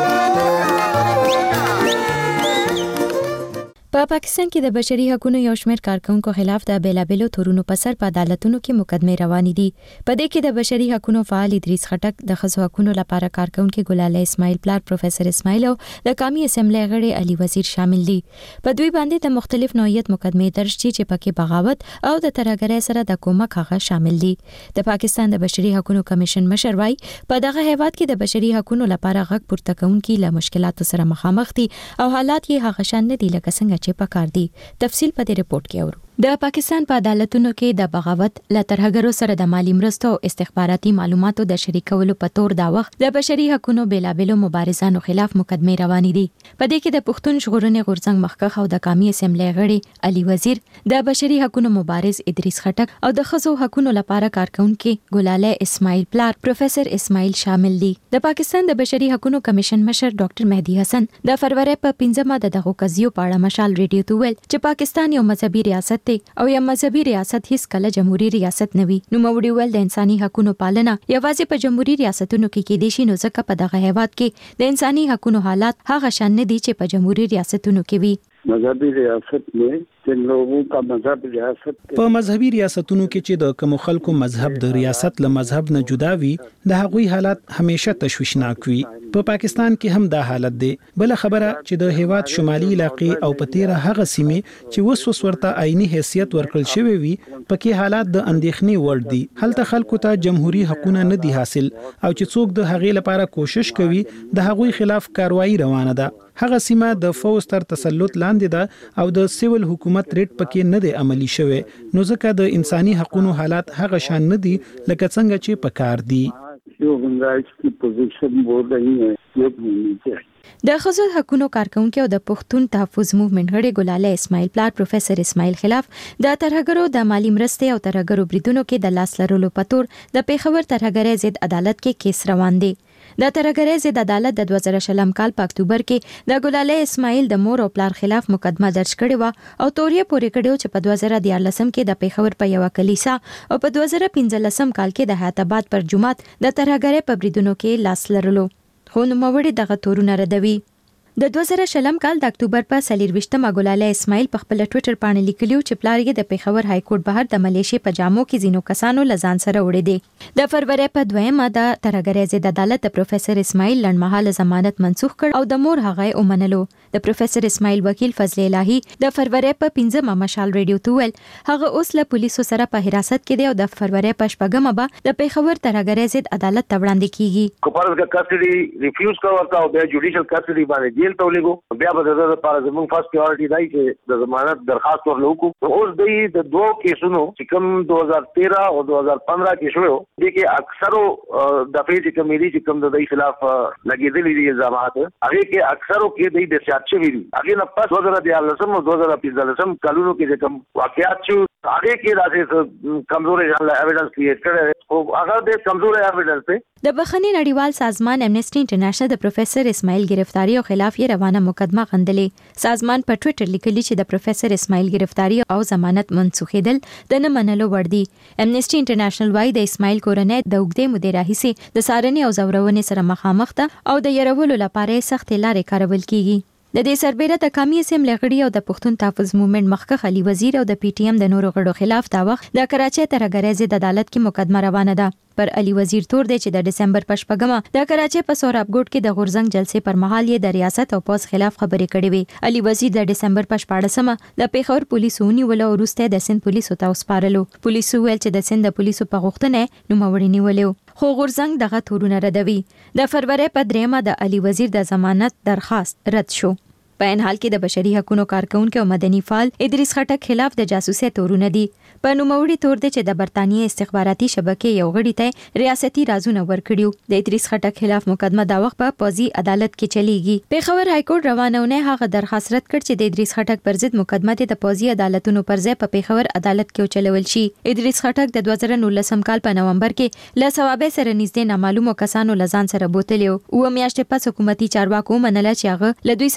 په پاکستان کې د بشري حقوقو یو شمېر کارکونکو خلاف د بیلابېلو تورونو په سر په عدالتونو کې مقدمې روانې دي. په دې کې د بشري حقوقو فعال ادریس خټک، د ښځو حقوقو لپاره کارکونکو ګلاله اسماعیل پلار پروفیسور اسماعیل او د قومي اسمبلی غړي علي وزیر شامل دي. په دوی باندې د مختلف نوعیت مقدمې درج دي چې پکې بغاوت او د ترهګرۍ سره د کومک هغه شامل دي. د پاکستان د بشري حقوقو کمیشن مشر وايي په دغه هیواد کې د بشري حقوقو لپاره غږ پورته کوونکي له مشکلاتو سره مخامخ دي او حالات یې هغه شان نه دي لکه څنګه چې پکار دي. تفصیل په دې رپورت کې اورو. د پاکستان په عدالتونو کې د بغاوت ل ترهګرو سره د مالی مرستو او استخباراتي معلوماتو د شریکولو په تور دا وخت د بشري حقوقو بیلابېلو مبارزانو خلاف مقدمې روانې دي. په دې کې د پښتون ژغورنې غورځنګ مخکښ او د قومي اسمبلی غړي علي وزیر، د بشري حقوقو مبارز ادریس خټک او د ښځو حقوقو لپاره کارکونکو ګلاله اسماعیل پلار پروفیسور اسماعیل شامل دي. د پاکستان د بشري حقوقو کمیشن مشر ډاکټر مهدي حسن د فروری په پنځمه د دغه قضیو په اړه مشال ریډیو ته ویل چې پاکستان یو مذهبي ریاست دی او یا مذهبي ریاست هیڅ کله جمهوریت ریاست نه وي. نو موړي ول د انساني حقوقو پالنه یوازې په جمهوریت ریاستونو کې کېدې شي، نو ځکه په دغه هیواد کې د انساني حقوقو حالات هغه شان نه دي چې په جمهوریت ریاستونو کې وي. مذهبي ریاست میں جن لوگوں کا مذہب ریاست په مذهبي ریاستونو کې چې د کوم خلکو مذهب د ریاست له مذهب نه جدا وي، د هغوی حالات همیشه تشویشناک وي. په پاکستان کې هم دا حالت دی. بل خبره چې د هیواد شمالي علاقې او په تیره هغه سیمې چې وس وس ورته عیني حیثیت ورکړل شوی وي، پکې حالات د اندېښنې وړ دي. هلته خلکو ته جمهوریت حقوقونه نه دي حاصل او چې څوک د هغې لپاره کوشش کوي د هغوی خلاف کاروایی روانه ده. هغه سیمه د فوز تر تسلط لاندې ده او د سیول حکومت ریټ پکې نه دی عملی شوی، نو ځکه د انساني حقوقو حالات هغه شان نه دي لکه څنګه چې پکار دي. جو گنجائش کی پوزیشن بول رہی ہیں یہ ہونی چاہیے. د ښځو حقوقو کارکونکو او د پښتون تحفظ موومېنټ غړي ګلاله اسماعیل پلار پروفیسور اسماعیل خلاف د ترهګرو د مالی مرستې او ترهګرو بریدونو کې د لاس لرلو په تور د پیښور ترهګرۍ ضد عدالت کې کیس روان دی. د ترهګرۍ ضد عدالت د دوه زره شلم کال په اکتوبر کې د ګلاله اسماعیل د مور او پلار خلاف مقدمه درج کړې و او توریه پورې کړو چې په دوه زره دیارلسم کې د پیښور په یو کلیسا او په دوه زره پنځلسم کال کې د حیات آباد پر جومات د ترهګرۍ په بریدونو کې لاس لرلو. خو نوموړي دغه تورونه ردوي. د دوه زره شلم کال د اکتوبر په څلرویشتمه ګلاله اسماعیل په خپل ټوئیټر باندې لیکلیو چې پلار یې د پیښور های کورټ بهر د ملیشي په جامو کې زینو کسانو لزان سره وړي دي. د فروری په دویمه د ترهګرۍ ضد عدالت د پروفیسور اسماعیل لنډمهاله ضمانت منسوخ کړ او د مور هغه ومنلو. د پروفیسور اسماعیل وکیل فضل الهی د فروری په پنځمه مشال ریډیو ته ویل هغه اوس له پولیسو سره په حراست کې دی او د فروری په شپږمه به د پیښور ترهګرۍ ضد عدالت ته وړاندې کیږي. کوپرز کا کسټډي ریفیوز کړو او د جوډیشل کسټډي باندې جیل ته ولېګو. بیا به د لپاره زموږ فرست پریورټي دی چې د ضمانت درخواست ورلو کو. اوس د د دوه کیسونو چې کوم دوه هزار تیرہ او دوه هزار پندرہ کې شوی دي کې اکثرو دفعې چې کوم دي چې کوم د دې خلاف لګېدلې دي الزامات هغه کې اکثرو کې د دسیات شوی دي. هغه نه پس دوه هزار دیارلسم او دوه هزار پنځلسم کلونو کې چې کوم واقعات شو هغه کې راځي کمزوري ایویډنس کریټ کړي او هغه د کمزوري ایویډنس ته د بخښنې نړیوال سازمان امنیسټي انټرنیشنل د پروفیسور اسماعیل گرفتاری او خلاف یې روانه مقدمه غندلې. سازمان په ټوئیټر لیکلي چې د پروفیسور اسماعیل گرفتاری او ضمانت منسوخېدل د نه منلو وړ دي. امنیسټي انټرنیشنل وايي د اسماعیل کورنۍ د اوږدې مودې راهیسې د څارنې او ځورونې سره مخامخ ده او د يرولو لپاره سختې لارې کارول کیږي. د دې سربېره د قومي اسمبلی غړي او د پښتون تحفظ موومېنټ مخکښ علي وزیر او د پی ټی ایم د نورو غړو خلاف دا وخت د کراچۍ ترهګرۍ ضد عدالت کې مقدمه روانه ده. پر علي وزیر تور دی چې د دسمبر په شپږمه د کراچۍ په سورابګوټ کې د غورځنګ جلسې پر مهال یې د ریاست او پوز خلاف خبرې کړې وې. علي وزیر د دسمبر په شپاړسمه د پیښور پولیسو ونیول او وروسته د سند پولیسو ته وسپارلو. پولیسو ویل چې د سند پولیسو په غوښتنه نوموړي نیولیو، خو غورځنګ دغه تورونه ردوي. د فروری په دریمه د علي وزیر د ضمانت درخواست رد شو. په ان حال کې د بشري حقوقو کارکونکو او مدني فعال ادریس خټک خلاف د جاسوسي تورونه دي. په نوموړي تور دی چې د برتانیې استخباراتي شبکې یو غړي ته ریاستي رازونه ورکړیو. د ادریس خټک خلاف مقدمه دا وخت په پوزي عدالت کې چلیږي. پیښور های کورټ روانونه هغه درخواست رد کړ چې د ادریس خټک پر ضد مقدمه د پوزي عدالتونو پر ځای په پیښور عدالت کې چلول شي. ادریس خټک د دوه زره نولسم کال په نومبر کې له ثوابه سره نږدې نامعلومو کسانو لزان سره بوتلیو. او میاشتې پس حکومتي چارواکو منله چې هغه له دوی سره د پاکستان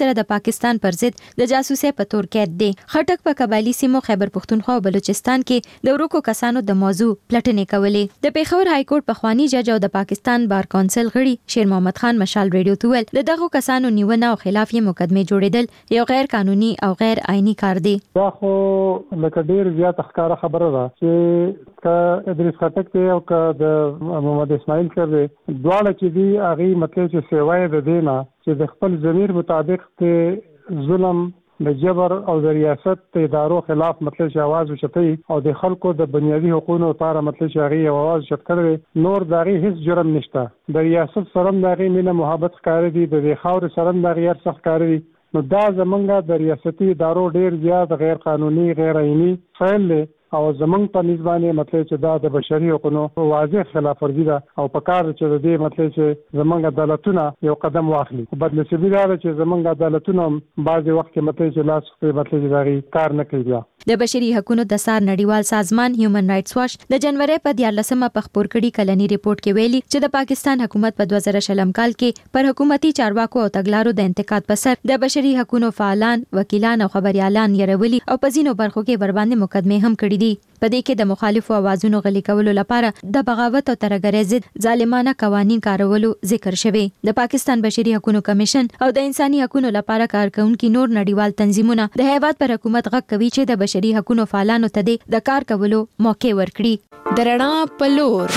پاکستان پر ضد د جاسوسي په تور قید دی. خټک په قبایلی سیمو خیبر پختونخوا او بلوچستان کې د ورکو کسانو د موضوع پلټنې کولې. د پیښور های کورټ په خوانی جج او د پاکستان بار کونسل غړي شیر محمد خان مشال ریډیو ته ویل د دغه کسانو نیونه او خلاف یې مقدمه جوړېدل یو غیر قانوني او غیر آئینی کار دی. دا خو لکه ډیر زیات ښکاره خبره ده چې ک ادریس خټک ته او ک د محمد اسماعیل سره دواړه چې دی هغه مطلب چې سیوای د دینه چې د خپل ضمیر مطابق ته ظلم د جبر او د ریاست ادارو خلاف مطلب چې आवाज وشتي او د خلکو د بنیادی حقوقو لپاره مطلب چې هغه आवाज شت کړي نور دغه هیڅ جرم نشته. د ریاست سره دغه مینه محبت ښکار دي د خاور سره دغه یې څخه ښکار دي. نو دا زمونږ د ریاستي ادارو ډیر زیات غیر قانوني غیر آئینی فعل دی او زمونږ په نسبانه مطلب چې دا د بشري حقوقو واضح خلاف ورزي ده او په کار چې د دې مطلب چې زمونږ عدالتونه یو قدم واخلي. بدنصیبي ده چې زمونږ عدالتونه بعضي وخت کې مطلب چې لاس په مطلب چې دغه کار نه کوي. د بشري حقوقو د سار نړیوال سازمان هیومن رائټس واچ د جنوري په دیارلسمه په خبر کړي کلنی ریپورت کې ویلي چې د پاکستان حکومت په دوه زره شلم کال کې پر حکومتي چارواکو او تګلارو د انتقاد پر سر د بشري حقوقو فعالان، وکیلان او خبريالان يرولي او په ځینو برخو کې ور باندې مقدمه هم کړې دي. په دې کې د مخالفو اوازونو غلي کولو لپاره د بغاوت او ترهګرۍ ضد ظالمانه قوانين کارولو ذکر شوی. د پاکستان بشري حقوقو کمیشن او د انساني حقوقو لپاره کارکونکو نور نړیوال تنظیمونه د هیواد پر حکومت غږ کوي چې د بشري حقوقو فعالانو ته د کار کولو موقع ورکړي. درنا پلور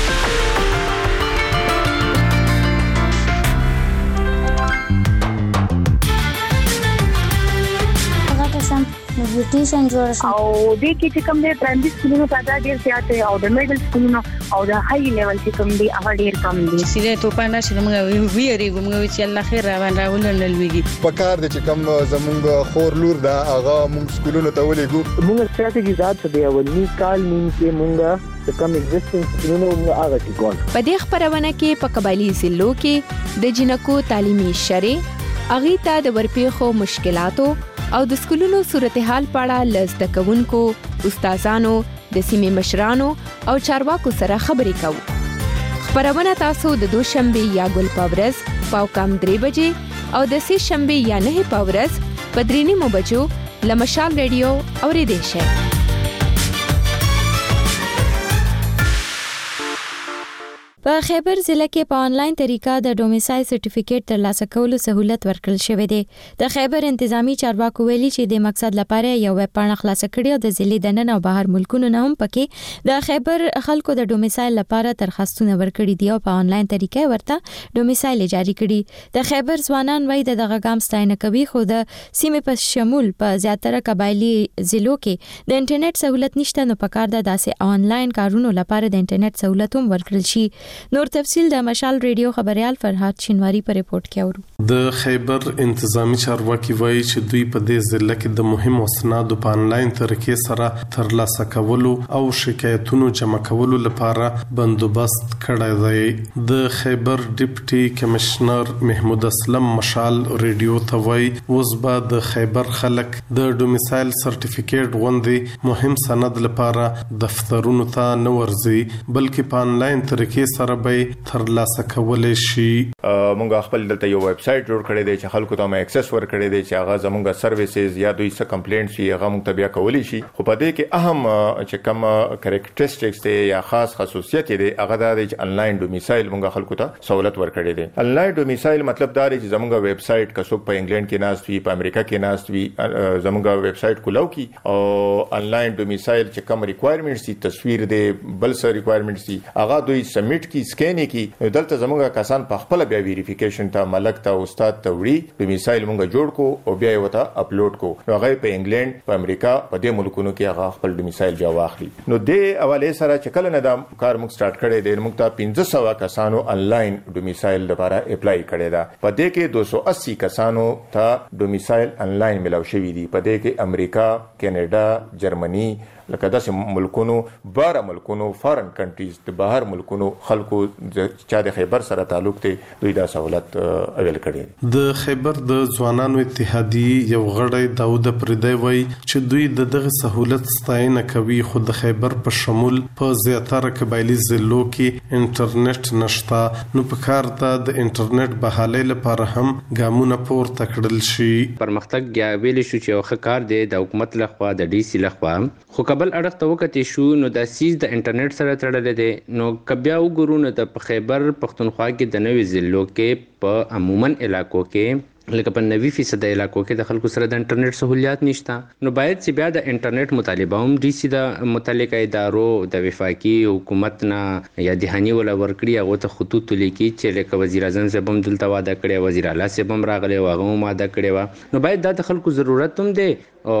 نو بیوټیشن جوړ شو او د کې چې کوم د پرایمري سکولونو تعداد ډیر زیات دی او د میډل سکولونو او د های لیول چې کوم دی هغه ډیر کم دی. سیده ته پانا چې موږ ویریږو موږ چې الله خیر راوړي راولل لويږي په کار د چې کوم زمونږ خور لور دا هغه موږ سکولونو ته ولېګو. موږ ستراتیژي ذات دی اولنی کال نیم کې موږ د کوم ایگزیسټنس سکولونو موږ هغه ټیکول. په دې خبرونه کې په قبایلی ضلعو کې د جنکو تعلیمي شری اغي ته د ورپېخو مشکلاتو او د سکولونو صورتحال پاړه لزده کوونکو، استادانو، د سیمې مشرانو او چارواکو سره خبرې کوو. خبرونه تاسو د دوشنبه یا ګل پاورز پاو کم درې بجې او د سې شنبه یا نه پاورز په درې نیمو بجو لمشال ریډیو اوریدئ شئ. په خیبر ضلع کې په انلاین طریقه د ډومیسایل سرټیفیکیټ ترلاسه کولو سہولت ورکړل شوې ده. د خیبر انتظامی چارواکو ویلي چې د مقصد لپاره یو ویب پاڼه خلاصه کړې او د ضلع د نن او بهر ملکونو نه هم پکې د خیبر خلکو د ډومیسایل لپاره درخواستونه ورکړي دي او په انلاین طریقه ورته ډومیسایل جاری کړي. د خیبر ځوانان وایي د دغه ګام ستاینه کوي خو د سیمې په شمول په زیاتره قبایلی ضلعو کې د انټرنیټ سہولت نشته نو پکار ده داسې انلاین کارونو لپاره د انټرنیټ سہولت هم ورکړل شي. نور تفصیل د مشال ریډیو خبريال فرحات شینواری په ریپورت کې اورو. د خیبر انتظامی چارواکي وایي چې دوی په دې ضلع کې د مهمو اسنادو په انلاین طریقې سره ترلاسه کولو او شکایتونو جمع کولو لپاره بندوبست کړی دی. د خیبر ډیپټي کمشنر محمود اسلم مشال ریډیو ته وایي اوس به د خیبر خلک د ډومیسایل سرټیفیکیټ غوندې مهم سند لپاره دفترونو ته نه ورځي بلکې په انلاین طریقې سره به ترلاسه کولای شي. مونږ خپل دلته یو ویب سټ جوړ کړی دی چې خلکو ته مې اکسس ور کړی دی چې هغه زموږه سرویسز یا دوی څه کمپلینټس یې هغه مونږ ته بیا کولی شي. خو په دې کې اهم چې کوم کریکټریسټکس دی یا خاص خصوصیت دی هغه دا دی چې انلاین ډومیسایل مونږ خلکو ته سہولت ور کړی دی. انلاین ډومیسایل مطلب دا دی چې زموږه ویب سټ که څوک په انګلند کې ناست وي په امریکا کې ناست وي زموږه ویب سټ کولاو کی او انلاین ډومیسایل چې کوم ریکوایرمنټس دي تصویر دی بل څه ریکوایرمنټس دي هغه دوی سبمیټ کی سکین کی دلته زموږه کسان په خپل بیا ویریفیکیشن ته ملک ته استاد ته وړي ډومیسایل مونږ جوړ کو او بیا یې وته اپلوډ کو. هغه په انګلند په امریکا په دې ملکونو کې هغه خپل ډومیسایل بیا واخلي. نو دې حواله سره چې کله نه دا کار موږ سٹارټ کړی دی موږ ته پنځه سوه کسانو انلاین ډومیسایل لپاره اپلای کړی دا. په دې کې دوه سوه اسی کسانو ته ډومیسایل انلاین ملاو شوی دی. په دې کې امریکا، کینیډا، جرمني، لکه داسې ملکونو بار ملکونو فارن کنټریز د بهر ملکونو خلکو چا د خیبر سره تعلق دی دوی دا سہولت اویل کړي. د خیبر د ځوانانو اتحادیې یو غړی داود پردی وایي چې دوی د دغه سہولت ستاینه کوي، خو د خیبر په شمول په زیاتره قبایلی ضلعو کې انټرنیټ نشته، نو په کار ته د انټرنیټ بحالۍ لپاره هم ګامونه پورته کړل شي. پرمختګ یا ویل شو چې یو ښه کار دی د حکومت لخوا د ډي سي لخوا، خو کابل اړخ ته وکتې شو نو دا سیز د انټرنیټ سره تړلې دی. نو کبیا وګورو نو د خیبر پښتونخوا کې د نوې ضلعو کې په عموما علاقو کې لکه په نوي فیصد علاقو کې د خلکو سره د انټرنیټ سہولیات نشته، نو باید چې بیا د انټرنیټ مطالبه هم ډي سي د متعلقه ادارو د وفاقي حکومت نه یا دهاني ولا ورکړي هغه ته خطوط لیکي چې لکه وزیر اعظم صاحب هم دلته واده کړی، وزیر اعلی صاحب هم راغلی او هغه هم واده کړی و، نو باید دا د خلکو ضرورت هم دی. او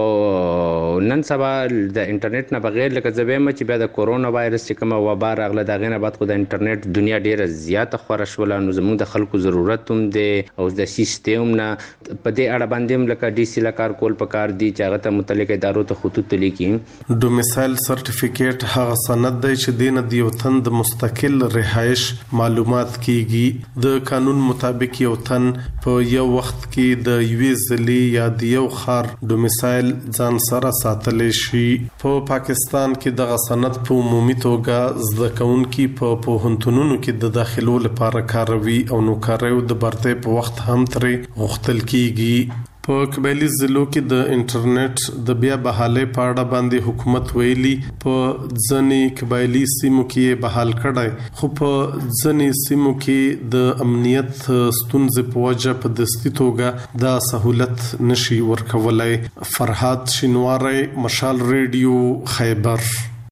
نن سبا د انټرنیټ نه بغیر لکه زبېم چې بیا د کورونا وایرس چې کومه وبا راغله دا غینه بعد خو د انټرنیټ دنیا ډیره زیاته خوره شوله، نو زموږ د خلکو ضرورت هم دی او د سیستم نه په دې اړه باندې لکه ډي سي لکار کول پکار دي چې هغه ته متعلق ادارو ته خطوط لیکي. ډومیسایل سرټیفیکیټ هغه سند دی چې دینه د یو تن د مستقل رهایش معلومات کیږي. د قانون مطابق یو تن په یو وخت کې د یوې ضلع یا د یو ښار ډومیسایل ځان سره ساتلی شي. په پاکستان کې دغه سند په عمومي توګه زده کوونکي په پوهنتونونو کې د داخلو لپاره کاروي او نوکاریو د برتۍ په وخت هم ترې غوښتل کیږي. په قبایلی ضلعو کې د انټرنیټ د بیا بحالۍ په اړه باندې حکومت ویلي په ځینې قبایلی سیمو کې بحال کړی، خو په ځینې سیمو کې د امنیت ستونزې په وجه په دستي توګه دا سہولت نشي ورکولای. فرهاد شینواری، مشال ریډیو، خیبر.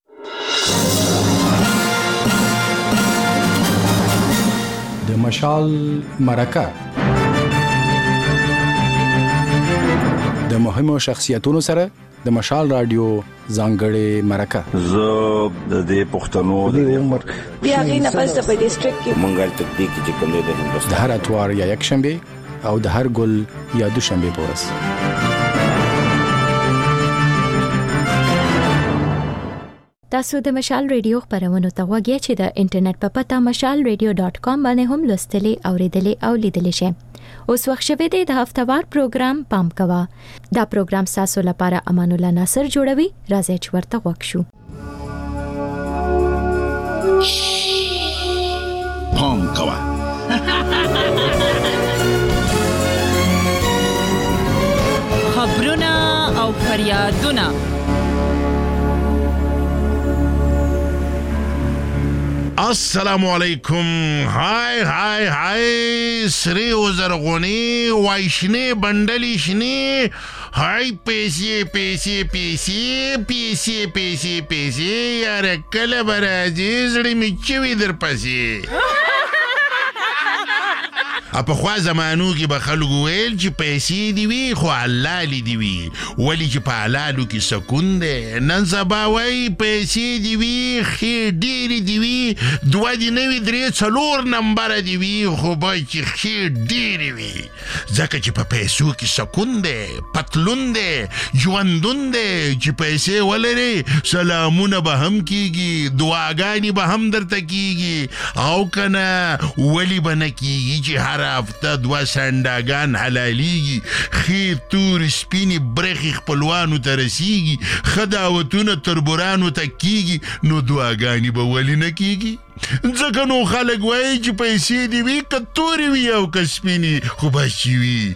د مشال مرکه د مهمو شخصیتونو سره د مشال رادیو ځانګړې مرکه. زه د دې پښتنو د عمر بیا غینه پس د ډیسټریکټ کې منګل تطبیق چې کوم دی د هندوستان د هر اتوار یا یک شنبه او د هر ګل یا دوشنبه پورس. تاسو د مشال ریډیو خبرونه ته وګورئ چې د انټرنیټ په پتا مشال ریډیو ډاٹ کام باندې هم لوستلی او ریډلی او لیدلی شئ. اوس وخت شوه دی د هفتوار پروګرام پام کوا. دا پروګرام تاسو لپاره امان الله ناصر جوړوي. راځي چې ورته وښو. پام کوا. خبرونه او فریادونه السلام علیکم. های های های سری و زرغونی وایشنی بندلی شنی های پیسی پیسی پیسی پیسی پیسی پیسی یاره کل برازی زڑی میچوی در پسی. اپا خواه زمانو کی با خلقو ویل چی پیسی دیوی خو حلالی دیوی ولی چی پا حلالو کی سکون ده. نن سبا وی پیسی دیوی خیر دیری دیوی دوا دی نوی دری چلور نمبر دیوی خو با چی خیر دیری وی زکا چی پا پیسو کی سکون ده پتلون ده جواندون ده. چی پیسی ولره سلامون با هم کیگی دعاگانی با هم در تکیگی او کنا ولی با نکیگی چی هر هفته دوا سنداگان حلالیگی خیر تور سپینی برخی خپلوانو ترسیگی خداوتون تربورانو تکیگی نو دعاگانی با ولی نکیگی. ځکه نو خلک وایي چې پیسې دې وي که تورې وي او که سپینې خو بچې وي.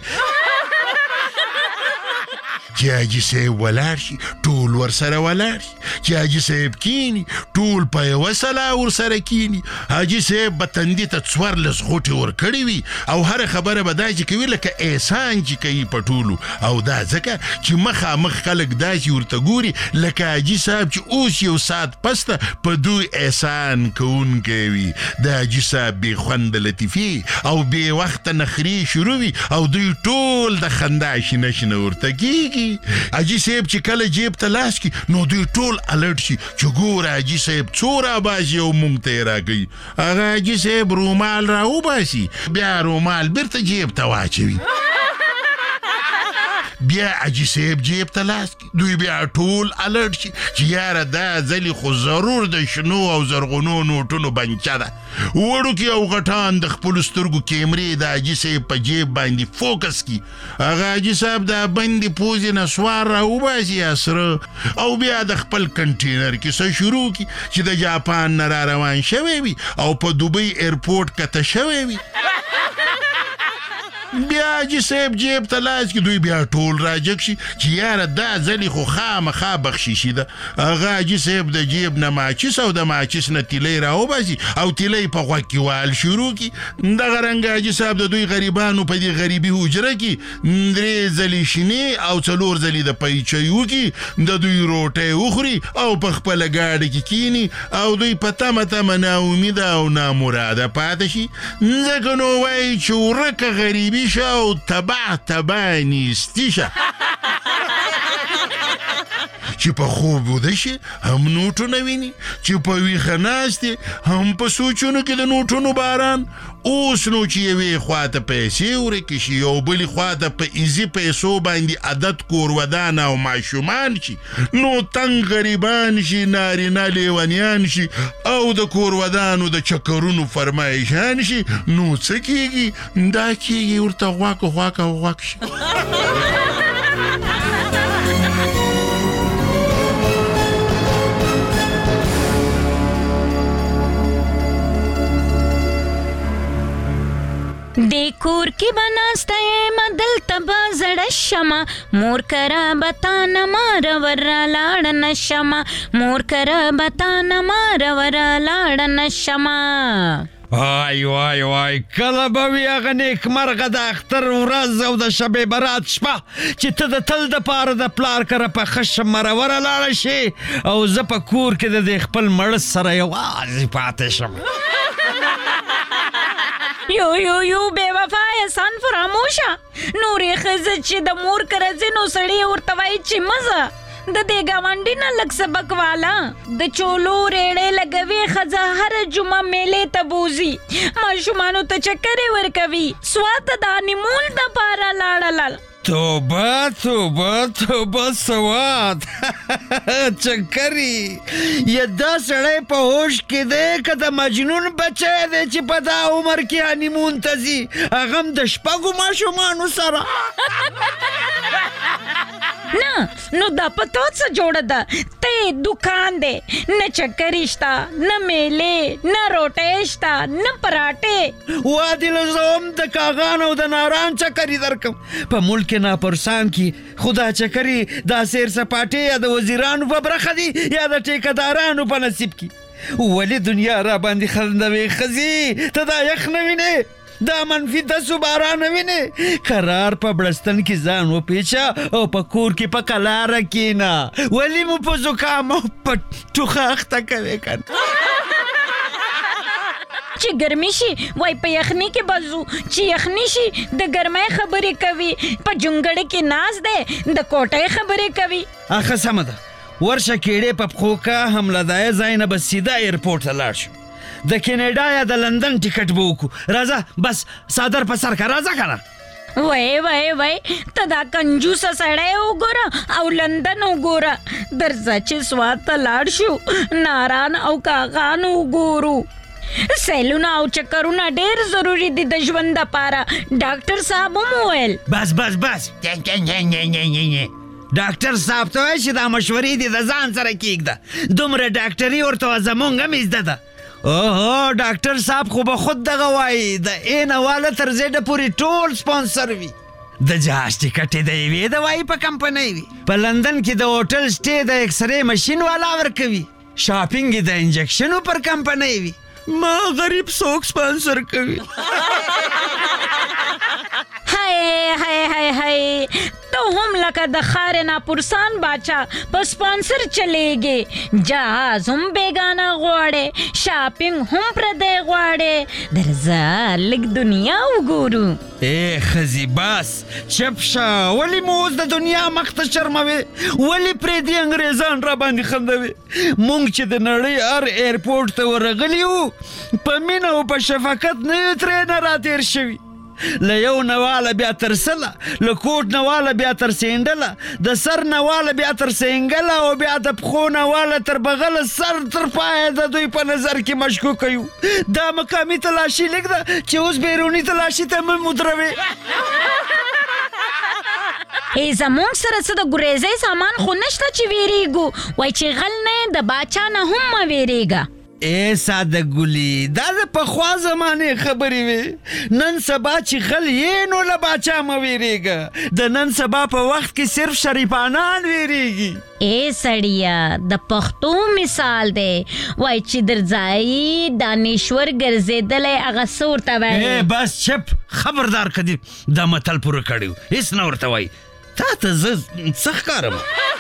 چې حاجي صاحب ولاړ شي ټول ورسره ولاړ شي، چې حاجي صاحب کینی ټول په یوه سلا ورسره کینی. حاجي صاحب به تندي ته څوارلس غوټې ورکړې وي او هره خبره به داسې کوي لکه احسان چې کوي په ټولو، او دا ځکه چې مخامخ خلک داسې ورته ګوري لکه حاجي صاحب چې اوس یو ساعت پسته په دوی احسان کوونکی وي. د حاجي صاحب بې خونده لطیفې او بې وخته نخرې شروع وي او دوی ټول د خندا شنه شنه ورته کېږي. حاجي صاحب چې کله جیب ته لاس کی نو دوی ټول الرټ شي چې ګوره حاجي صاحب څو راباسي او مونږ ته یې راکوي. هغه حاجي صاحب رومال راوباسي بیا رومال بیرته جیب ته واچوي. بیا حاجي صاحب جیب ته لاس کړي دوی بیا ټول الرټ شي چې یاره دا ځلې خو ضرور د شنو او زرغونو نوټونو بنچه ده وړوکي او غټان د خپلو سترګو کیمرې د حاجي صاحب په جیب باندې فوکس کړي هغه حاجي صاحب د بندې پوزې نه سوار راوباسي یا سره او بیا د خپل کنټینر کیسه شروع کړي چې د جاپان نه را روان شوی وي او په دوبۍ ایرپورټ کته شوی وي بیا حاجي صاحب جیب ته لاس کړي دوی بیا ټول راجګ شي چې یاره دا ځلې خو خامخا بخشیشي ده هغه حاجي صاحب د جیب نه ماچس او د ماچس نه تیلی راوباسي او تیلی په غوږ کې وال شروع کړي دغه رنګه حاجي صاحب د دوی غریبانو په دې غریبي حجره کې درې ځلې شینې او څلور ځلې د پیچی وکړي د دوی روټۍ وخوري او په خپله ګاډۍ کې کینی او دوی په تمه تمه ناامیده او نامراده پاتې شي ځکه نو وایي چې ورکه غریبي شه او تبع تبع نیستی شه چې په خوب وده شي هم نوټونه ویني چې په ویښه ناست هم په سوچونو کې د نوټونو باران اوس نو چې یوې خواته پیسې ورکې شي او بلې خواته په ایزي پیسو باندې عدد کورودان او ماشومان شي نو تنګ غریبان شي نارینه لیونیان شي او د کورودانو د چکرونو فرمایشان شي نو څه کېږي دا کېږي ورته غواک غواک او غواک شي د کور کې بناسته یم دلته به زړه شمه مور کره به تا نه ماره ور رالاړه نه شمه مور کره به تا نه ماره ور رالاړه نه شمه وای وای وای کله به وي هغه نیکمرغه د اختر ورځ او د شب برات شپه چې ته د تل دپاره د پلار کره په ښه شمروره لاړه شي او زه په کور کې د دې خپل مړه سره یوازې پاتې شم یو یو یو بے وفا احسان فراموشه نورې ښځه چې د مور کره ځي نو سړی ورته وایي چې مزه د دې ګاونډي نه لږ سبق والا د چولو ریړې لګوي ښځه هر جمعه میلې ته بوځي ماشومانو ته چکرې ورکوي سواته د انیمول دپاره لاړه توبه توبه توبه سوات چکرې یا دا سړی په هوش کې دی که د مجنون بچی دی چې په دا عمر کې هنیمون ته ځي هغه هم د شپږو ماشومانو سره نه نو دا په تو څه جوړه ده ته دکان دی نه چکرې شته نه میلې نه روټۍ شته نه پراټې وادي له زه هم د کاغان او د ناران چکرې درکم په ملک ناپرسان کې خو دا چکرې دا سیر سپاټې یا د وزیرانو په برخه دي یا د ټیکهدارانو په نصیب کې ولې دنیا را باندې خندوي ښځې ته دا یخ نه وینې دا منفي دسو باران وینې قرار په بړستن کې ځان وپیچه او په کور کې په کلاره کېنه ولې مو په زکام او په ټوخه اخته کوې کنه چې ګرمي شي وای په یخني کې بزو چې یخني شي د ګرمۍ خبرې کوي په جونګړې کې ناز دی د کوټۍ خبرې کوي اخه سمه ده ورشه کېړې په پښو کا حمله دای ځای نه به سیده ایرپورټ ته لاړ شو د کینیډا یا د لندن ټیکټ به وکړو راځه بس صادر په سر کا راځه کنه وای وای وای ته دا کنجوسه سړی وګوره او لندن وګوره درځه چې سوات ته لاړ شو ناران او کاغان وګورو سیلونه او چکرونه ډیر ضروری دي د ژوند لپاره ډاکټر صاحب هم وویل بس بس بس ډاکټر صاحب ته وایي چې دا مشورې دي د ځان سره کېږده دومره ډاکټري ورته زمونږ هم زده ده اوهو ډاکټر صاحب خو به خود دغه وایي د ای نه واله تر زیډه پورې ټول سپانسر وي د جهاز ټکټ یې د یوې دوايي په کمپنۍ وي په لندن کې د هوټل سټې د ایکسرې مشین والا ورکوي شاپینګ یې د انجکشنو پر کمپنۍ وي ما غریب څوک سپانسر کوي هاي هاي هاي هاي تو هم لکه د خار ناپرسان باچا په سپانسر چلیږي جهاز هم بیگانه غواړي شاپینګ هم پردی غواړي درځه لږ دنیا وګورو ای ښځې بس چپ شه ولې مو اوس د دنیا مخ ته شرموې ولې پردي انګریزان را باندې خندوي مونږ چې د نړۍ هر ایرپورټ ته ورغلي وو په مینه او په شفقت نه یو ترې نه راتېر شوي له یو نواله بیا تر سله، له کوټ نواله بیا تر سینډله، د سر نواله بیا تر سینګله او بیا د پښو نواله تر بغله، سر تر پایه د دوی په نظر کې مشکوک یو. دا مقامي تلاشي لیک ده چې اوس بیروني تلاشي ته مې مدروي. ای زمونږ سره څه د ګریزۍ سامان خو نشته چې ویریږو، وای چې غل نه د باچا نه هم مه ویریږه. ای ساده ګلي، دا د پخوا زمانې خبرې وې. نن سبا چې غل یې نو له باچا مه ویریږه. د نن سبا په وخت کې صرف شریفانان ویریږي. ای سړیه، د پښتو مثال دی، وای چې درځایي دانشور ګرځېدلی هغه څه ورته وایي. ای بس چپ، خبردار که دې دا متل پوره کړی و، هېڅ نه ورته وایي. تا ته زه څه ښکارم؟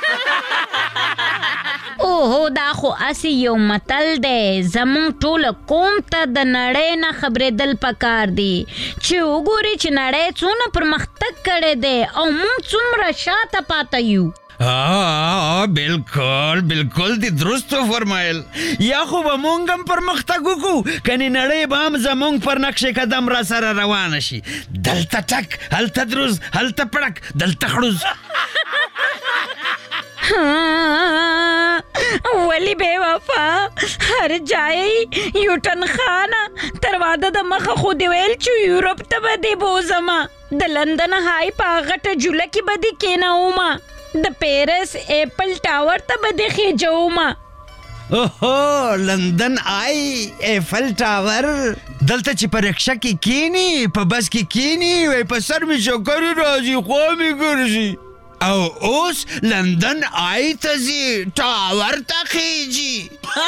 اوهو، دا خو اسې یو متل دی. زمونږ ټوله قوم ته د نړۍ نه خبرېدل پکار دي چې وګوري چې نړۍ څونه پرمختګ کړی دی او موږ څومره شاته پاته یو. آه بالکل بالکل دی درست فرمایل. یا خو به مونږ هم پرمختګ وکړو، کنې نړۍ به هم زمونږ پر نقش قدم را سره روانه شي. دلته ټک، هلته دروز، هلته پړک، دلته خړوز. ولی بے وفا هر جای یوټن خانه تر واده د مخه خو دی ویل چې یورپ ته به دی بوزما، د لندن های په غټه جوله کې به دی کېنوما، د پیرس ایپل ټاور ته به دی خېجوما. اوهو، لندن آی ایفل ټاور، دلته چې په رکشه کې کینی، په بس کې کینی، وای په سر مې چکرې راځي، خوا مې ګرځي. او اوس لندن آی ته ځي، ټاور ته خېجي.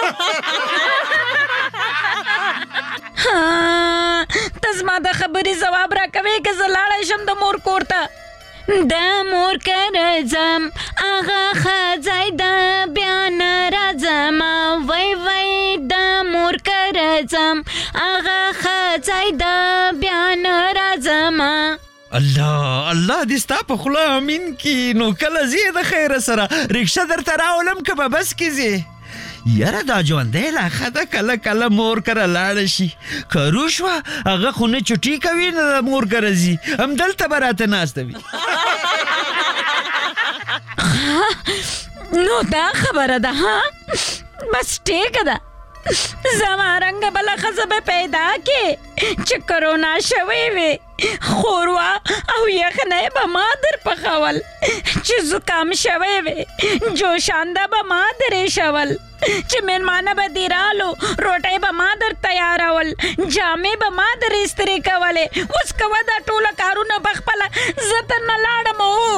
ته زما د خبرې ځواب راکوې که زه لاړی شم د مور کور ته؟ د مور کره ځم، هغه ښځی د بیا نه راځم، وای وای د مور کره ځم، هغه ښځی د بیا نه راځم. الله الله دې ستا په خوله امین کی. نو کله ځې د خیره سره رکشه درته راولم که به بس کې ځې؟ یاره دا ژوندی لا ښه ده، کله کله مور کره لاړه شي. که روش وه هغه خو نه چټي کوي نه د مور کره ځي، همدلته به راته ناسته وي. نو دا خبره ده ها، بس ټیکه ده. زما رنګ بله ښځه به پیدا کې چې کرونا شوی وي، خوروا او یخنۍ به ما در پخول، چې زکام شوی وي جوشانده به ما درې شول، چې مېلمانه به دې رالو روټۍ به ما در تیارول، جامې به ما در استري کولې. اوس کوه دا ټوله کارونه پخپله، زه تر نه لاړم. هو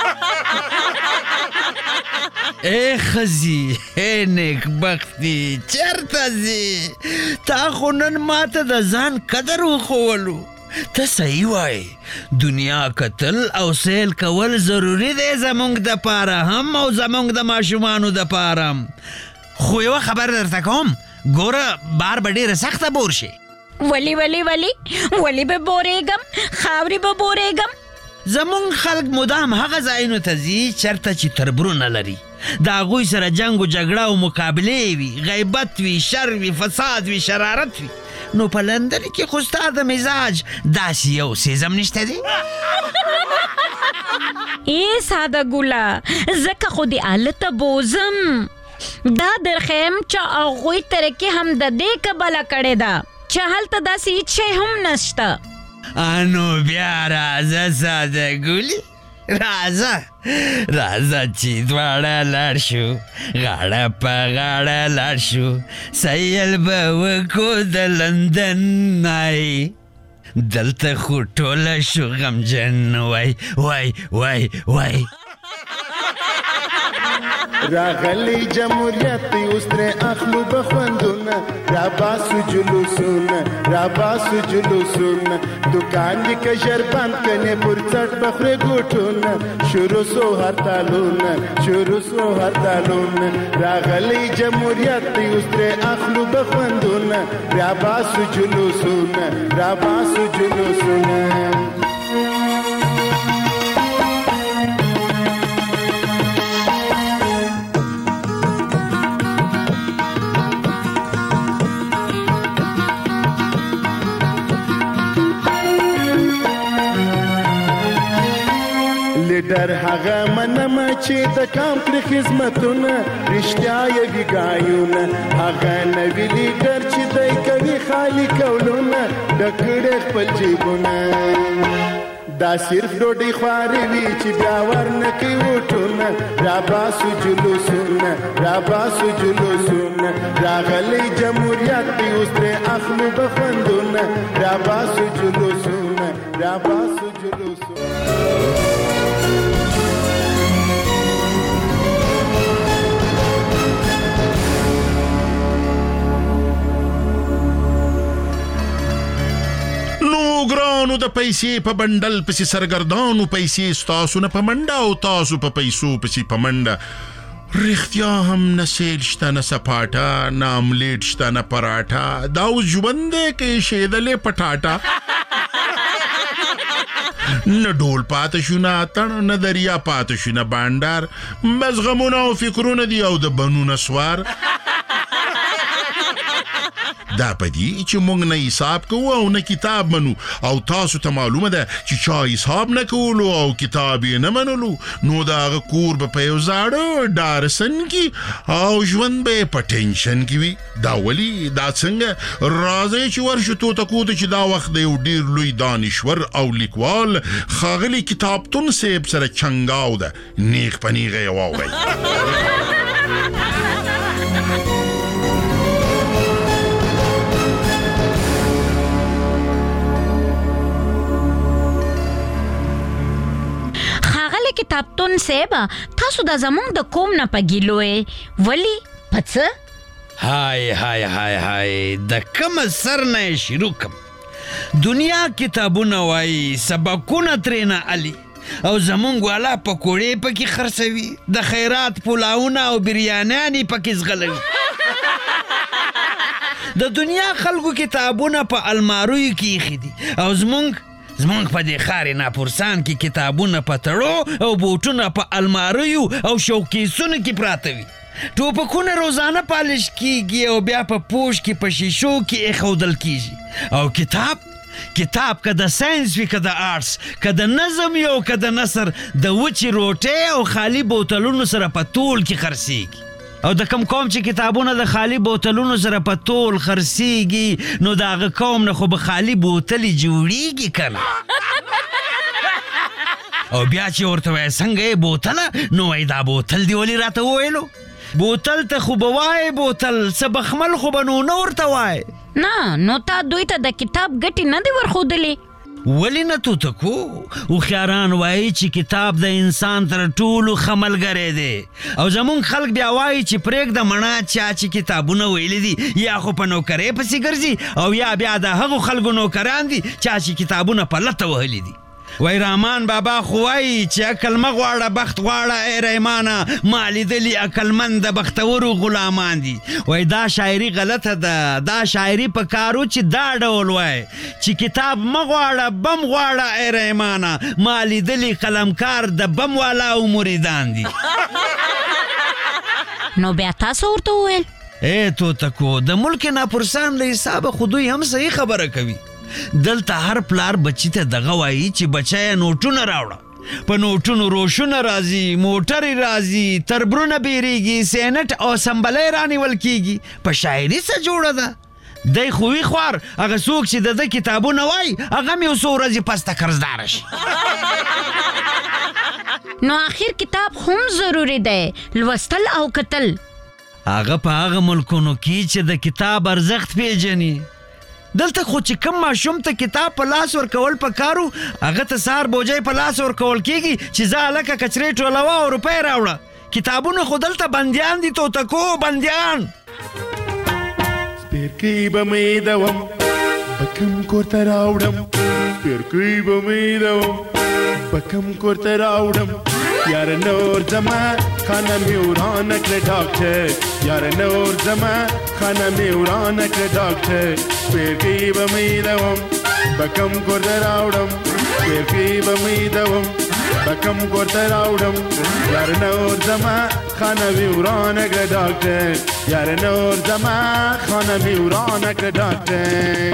ای ښځې، ای نیکبختي، چېرته ځې؟ تا خو نن ماته د ځان قدر وښولو. ته صحیح وایې، دنیا کتل او سیل کول ضروري دی زمونږ دپاره هم او زمونږ د ماشومانو دپاره هم. خو یوه خبر درته کوم، ګوره بار به ډېره سخته بور شي. ولی ولی ولی ولی به بورېږم، خاورې به بورېږم. زمونږ خلک مدام هغه ځایونو ته ځي چېرته چې تربرونه لري، د هغوی سره جنګ و جګړه او مقابلې وي، غیبت وي، شر وي، فساد وي، شرارت وي. نو په لندن کې خو ستا د مزاج داسې یو سیزم نشته دی؟ ای ساده ګوله، ځکه خو دې هلته بوزم. دا درخیم چې هغوی ترکې هم د دې کبله کړې ده چې هلته داسې هیڅ شی هم نشته. انو بیا راځه ساده ګولي، راځه راځه چې دواړه لاړ شو، غاړه په غاړه لاړ شو، سیل به وکړو د لندن آی، دلته خو ټوله شو غمجن، وای وای وای وای. راغلی جمهوریت اوس ترې اخلو بخوندونه، راباسو جلوسونه راباسو جلوسونه، دکان دې که ژر بند کنې پر څټ بخورې ګوټونه، شروع سو هرتالونه شروع سو هرتالونه. راغلی جمهوریت اوس ترې اخلو بخوندونه، راباسو جلوسونه راباسو جلوسونه. هغه منم چې د کام پر خدمتونه رښتیا یې ویګایونه هغه نوی لیډر چې دای کوي خالی کولونه ډکړې خپل جیبونه دا صرف ډوډۍ خوارې وي چې بیا ورنه کوي وټونه راباسو جلوسونه راباسو جلوسونه راغلی جمهوریت دی اوس ترې اخلو به خوندونه راباسو جلوسونه راباسو جلوسونه ګرانو د پیسې په بندل پسې سرګردانو پیسې ستاسو نه په منډه او تاسو په پیسو پسې په منډه رښتیا هم نه سیل شته نه سپاټه نه املیټ شته نه پراټه دا اوس ژوند دی که ایښېدلې پټاټه نه ډول پاته شو نه اتڼ نه دریا پاته شو نه بانډار بس غمونه او فکرونه دي او د بنونه سوار دا پدې چې موږ نه حساب کوو او نه کتاب منو او تاسو ته معلومه ده چې چا حساب نه کولو او کتاب یې نه منلو نو د هغه کور به په یو زاړه ډارسن کې او ژوند به یې په ټینشن کې وي دا ولې دا څنګه راځئ چې ورشو توتکو ته چې دا وخت د یو ډېر لوی دانشور او لیکوال ښاغلي کتابتون صاحب سره چنګاو ده نیغ په نیغه یې واورئ کتابتون سیبا تاسو دا زمونږ د کوم نه پګیلوې ولی پڅ هاي هاي هاي هاي د کوم سر نه شروع کوم دنیا کتابونه وای سبقونه ترېنه علي او زمونږ والا پکوړې پکې خرڅوي د خیرات پلاونه او بریانیانې پکې زغلوي د دنیا خلکو کتابونه په الماریو کې ایښي دي او زمونږ زمونږ په دې ښار ناپورسان کې کتابونه په تړو او بوټونه په الماریو او شوکیسونو کې پراته وي ټوپکونه روزانه پالش کیږي او بیا په پوش کې په شیشو کې ایښودل کیږي او کتاب کتاب که د ساینس وي که د آرټس که د نظم وي او که د نثر د وچې روټۍ او خالي بوتلونو سره په تول کې خرڅېږي او د کم قوم چې کتابونه د خالی بوتلونو سره په تول خرڅېږي نو د هغه قوم نه خو به خالی بوتلې جوړېږي که نه او بیا چې ورته وایي څنګه یې بوتله نو وایي دا بوتل دې ولې راته وویلو بوتل ته خو به وایې بوتل څه بخمل خو به نو نه ورته وایې نه نو تا دوی ته د کتاب ګټې نه دي ورښودلې ولی نه توتکو هوښیاران وایي چې کتاب د انسان تر ټولو ښه ملګری دی او زمونږ خلک بیا وایي چې پرېږده مڼه چا چې کتابونه ویلي دي یا خو په نوکرۍ پسې ګرځي او یا بیا د هغو خلکو نوکران دي چا چې کتابونه په لته وهلي دي وای رحمان بابا خو وایي چې عقل مه غواړه بخت غواړه ای رحمانه ما لیدلي عقلمند د بختورو غلامان دي وای دا شاعري غلطه ده دا شاعري په کارو چې دا ډول وای چې کتاب مه غواړه بم غواړه ای رحمانه ما لیدلي قلمکار د بم والا او مریدان دي نو بیا تاسو ورته وویل ای توتکو د ملک ناپرسان له حسابه خو دوی هم صحیح خبره کوي دلته هر پلار بچی ته دغه وایي چې بچیه نوټونه راوړه په نوټونو روشونه راځي موټرې راځي تربرونه بیریږي سینټ او سمبلۍ رانیول کیږي په شاعري څه جوړه ده دی خو وي خوار هغه څوک چې د ده کتابونه وایي هغه مې یو څو ورځې پسته قرضداره شي نو آخر کتاب هم ضروري دی لوستل او کتل هغه په هغه ملکونو کې چې د کتاب ارزښت پیژني دلته خو چې کم ماشوم ته کتاب په لاس ورکول پکارو هغه ته سهار بوجۍ په لاس ورکول کیږي چې ځه هلکه کچرې ټولوه او روپۍ راوړه کتابونه خو دلته بندیان دي توتکو بندیان سپیرکۍ به مې دوم به کم کور ته راوړم سپیرکۍ به مې دوم به کم کور ته راوړم یار نور زما خانه مې ورانه کړه ډاکټر یار نور زما خانه مې ورانه کړه ډاکټر سپیرکۍ به مې دوم به کم کور ته راوړم سپیرکۍ به مې دوم به کم کور ته راوړم یار نور زما خانه مې ورانه کړه ډاکټر یار نور زما خانه مې ورانه کړه ډاکټر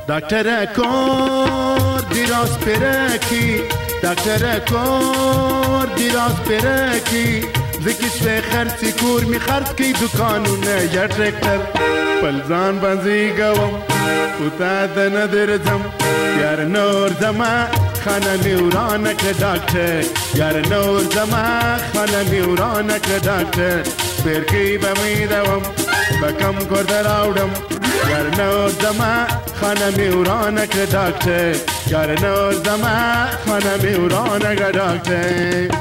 دکتر کار دیراز پرکی دکتر کار دیراز پرکی زکی سوی خرسی کور می خرد کی دکانونه یا ترکتر پلزان بانزی گوم کتا دن درزم یار نور زما خانه میورانک دکتر یار نور زما خانه میورانک دکتر پرکی بمیدوم بکم کرده راودم یار نور زما خانه میورانک دکتر یار نور زما خانه میورانک دکتر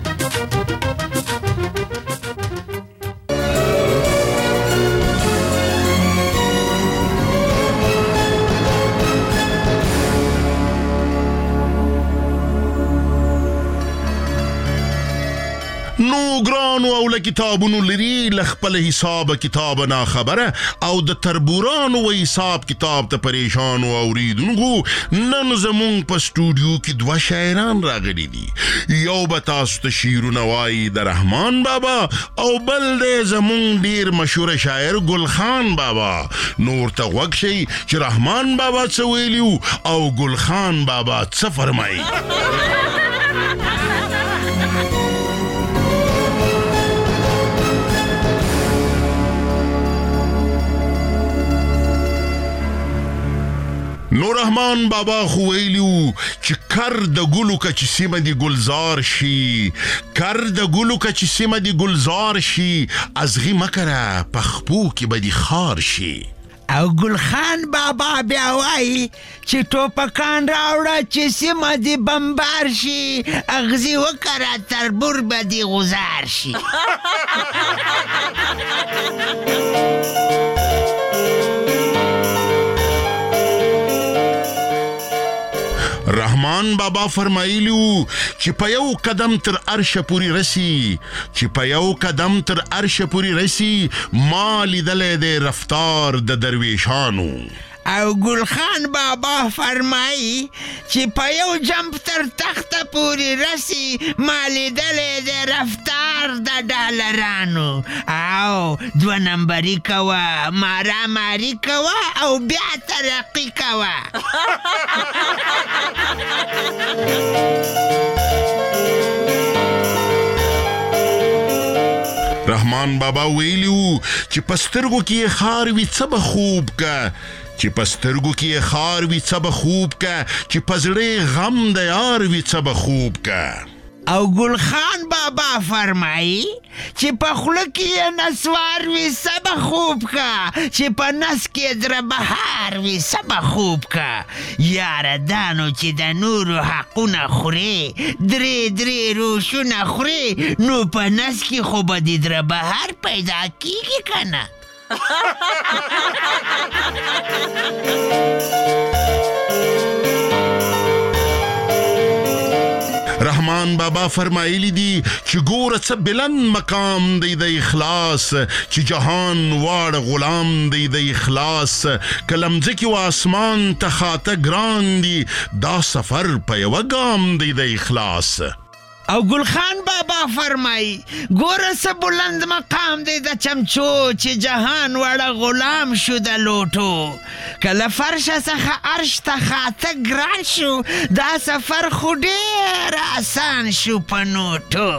نو ګرانو او له کتابونو لري له خپل حساب کتاب نه خبره او د تربورانو و حساب کتاب ته پریشان او اوریدونکو نن زمونږ په سټوډیو کې دوه شاعران راغلي دي یو به تاسو ته شعرونه وایي د رحمان بابا او بل دی زمونږ ډیر مشهور شاعر ګل خان بابا نور ته غوږ شئ چې رحمان بابا څه ویلي او ګل خان بابا څه فرمایي نو رحمان بابا خو ویلیو چې کر د ګلو که چې سیمه دی ګلزار شي کر د ګلو که چې سیمه دی ګلزار شي ازغي مکره پخپو کې به دی خار شي او ګل خان بابا بیا وایي چې ټوپکان راوړه چې سیمه دی بمبار شي اغزي وکره تربور به دی غزار شي رحمان بابا فرمایلیو چې په یو قدم تر عرش پوری رسی چې په یو قدم تر عرش پوری رسی ما لیدلې د رفتار د درویشانو او ګل خان بابا فرمایي چې په یو جمپ تر تخته پوری رسی ما لیدلې د رفتار د ډالرانو او دوه نمبري کوه مارا ماري کوه او بیا ترقي کوه رحمان بابا ویلیو چې پسترګو کې خار وی څه به خوب کا چې پسترګو کې خار وی څه به خوب کا چې پزړې غم د یار وی څه به خوب کا او ګل خان بابا فرمایي چې په خوله کې نسوار وي څه به خوب کا چې په نس کې در بهار وي څه به خوب کا یاره دا نو چې د نورو حقونه خورې درې درې روشونه خورې نو په نس کې خو به د در بهار پیدا کیږي که نه رحمان بابا فرمایلی دی چې ګوره څه بلند مقام دی د اخلاص چې جهان واړه غلام دی د اخلاص کلمځکې و آسمان ته خاته ګران دی دا سفر په یوه ګام دی د اخلاص او ګل خان بابا فرمایي ګوره څه بلند مقام دی د چمچو چې جهان وړه غلام شو د لوټو کله فرشه څخه عرش ته خاته ګران شو دا سفر خو ډېر آسان شو په نوټو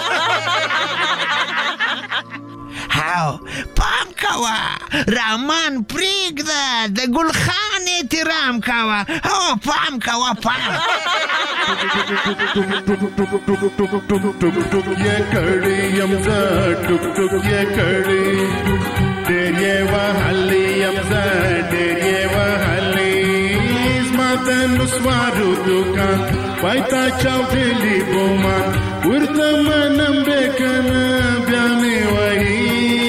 هاو پام کوه رحمان پرېږده د ګل خان احترام کوه هو پام کوه پام ये कड़ी यमजा टुक टुक ये कड़ी डेरिये वहली यमजा डेरिये वहली इसमातन नुस्वारू दुकान वाइता चावली बोमा उर्तमनम बेकन ब्याने वही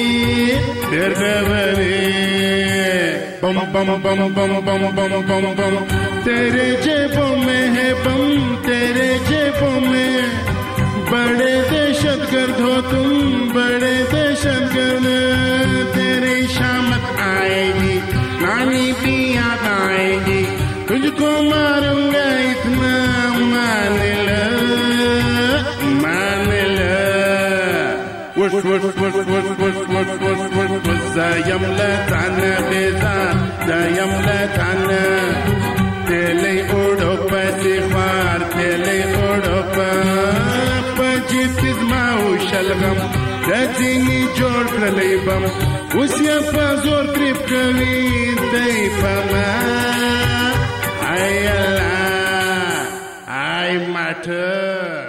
डेरबने बम बम बम बम बम बम बम बम तेरे जेबों में है बम तेरे जेबों में बड़े दहशतगर्द हो तुम बड़े दहशतगर्द तेरी शामत आएगी नानी भी याद आएगी तुझको मारूंगा इतना मान लो मान लो वो وش وش وش وش وش وش وش وش وش زایم لتانه بیزان زایم لتانه تلی اوڑو پسی خوار تلی اوڑو پا پجیتیز ماو شلغم دزینی جوړ کړلی بم اوس یې په زور تریپ کوي دی په ما ای الله ای ماټر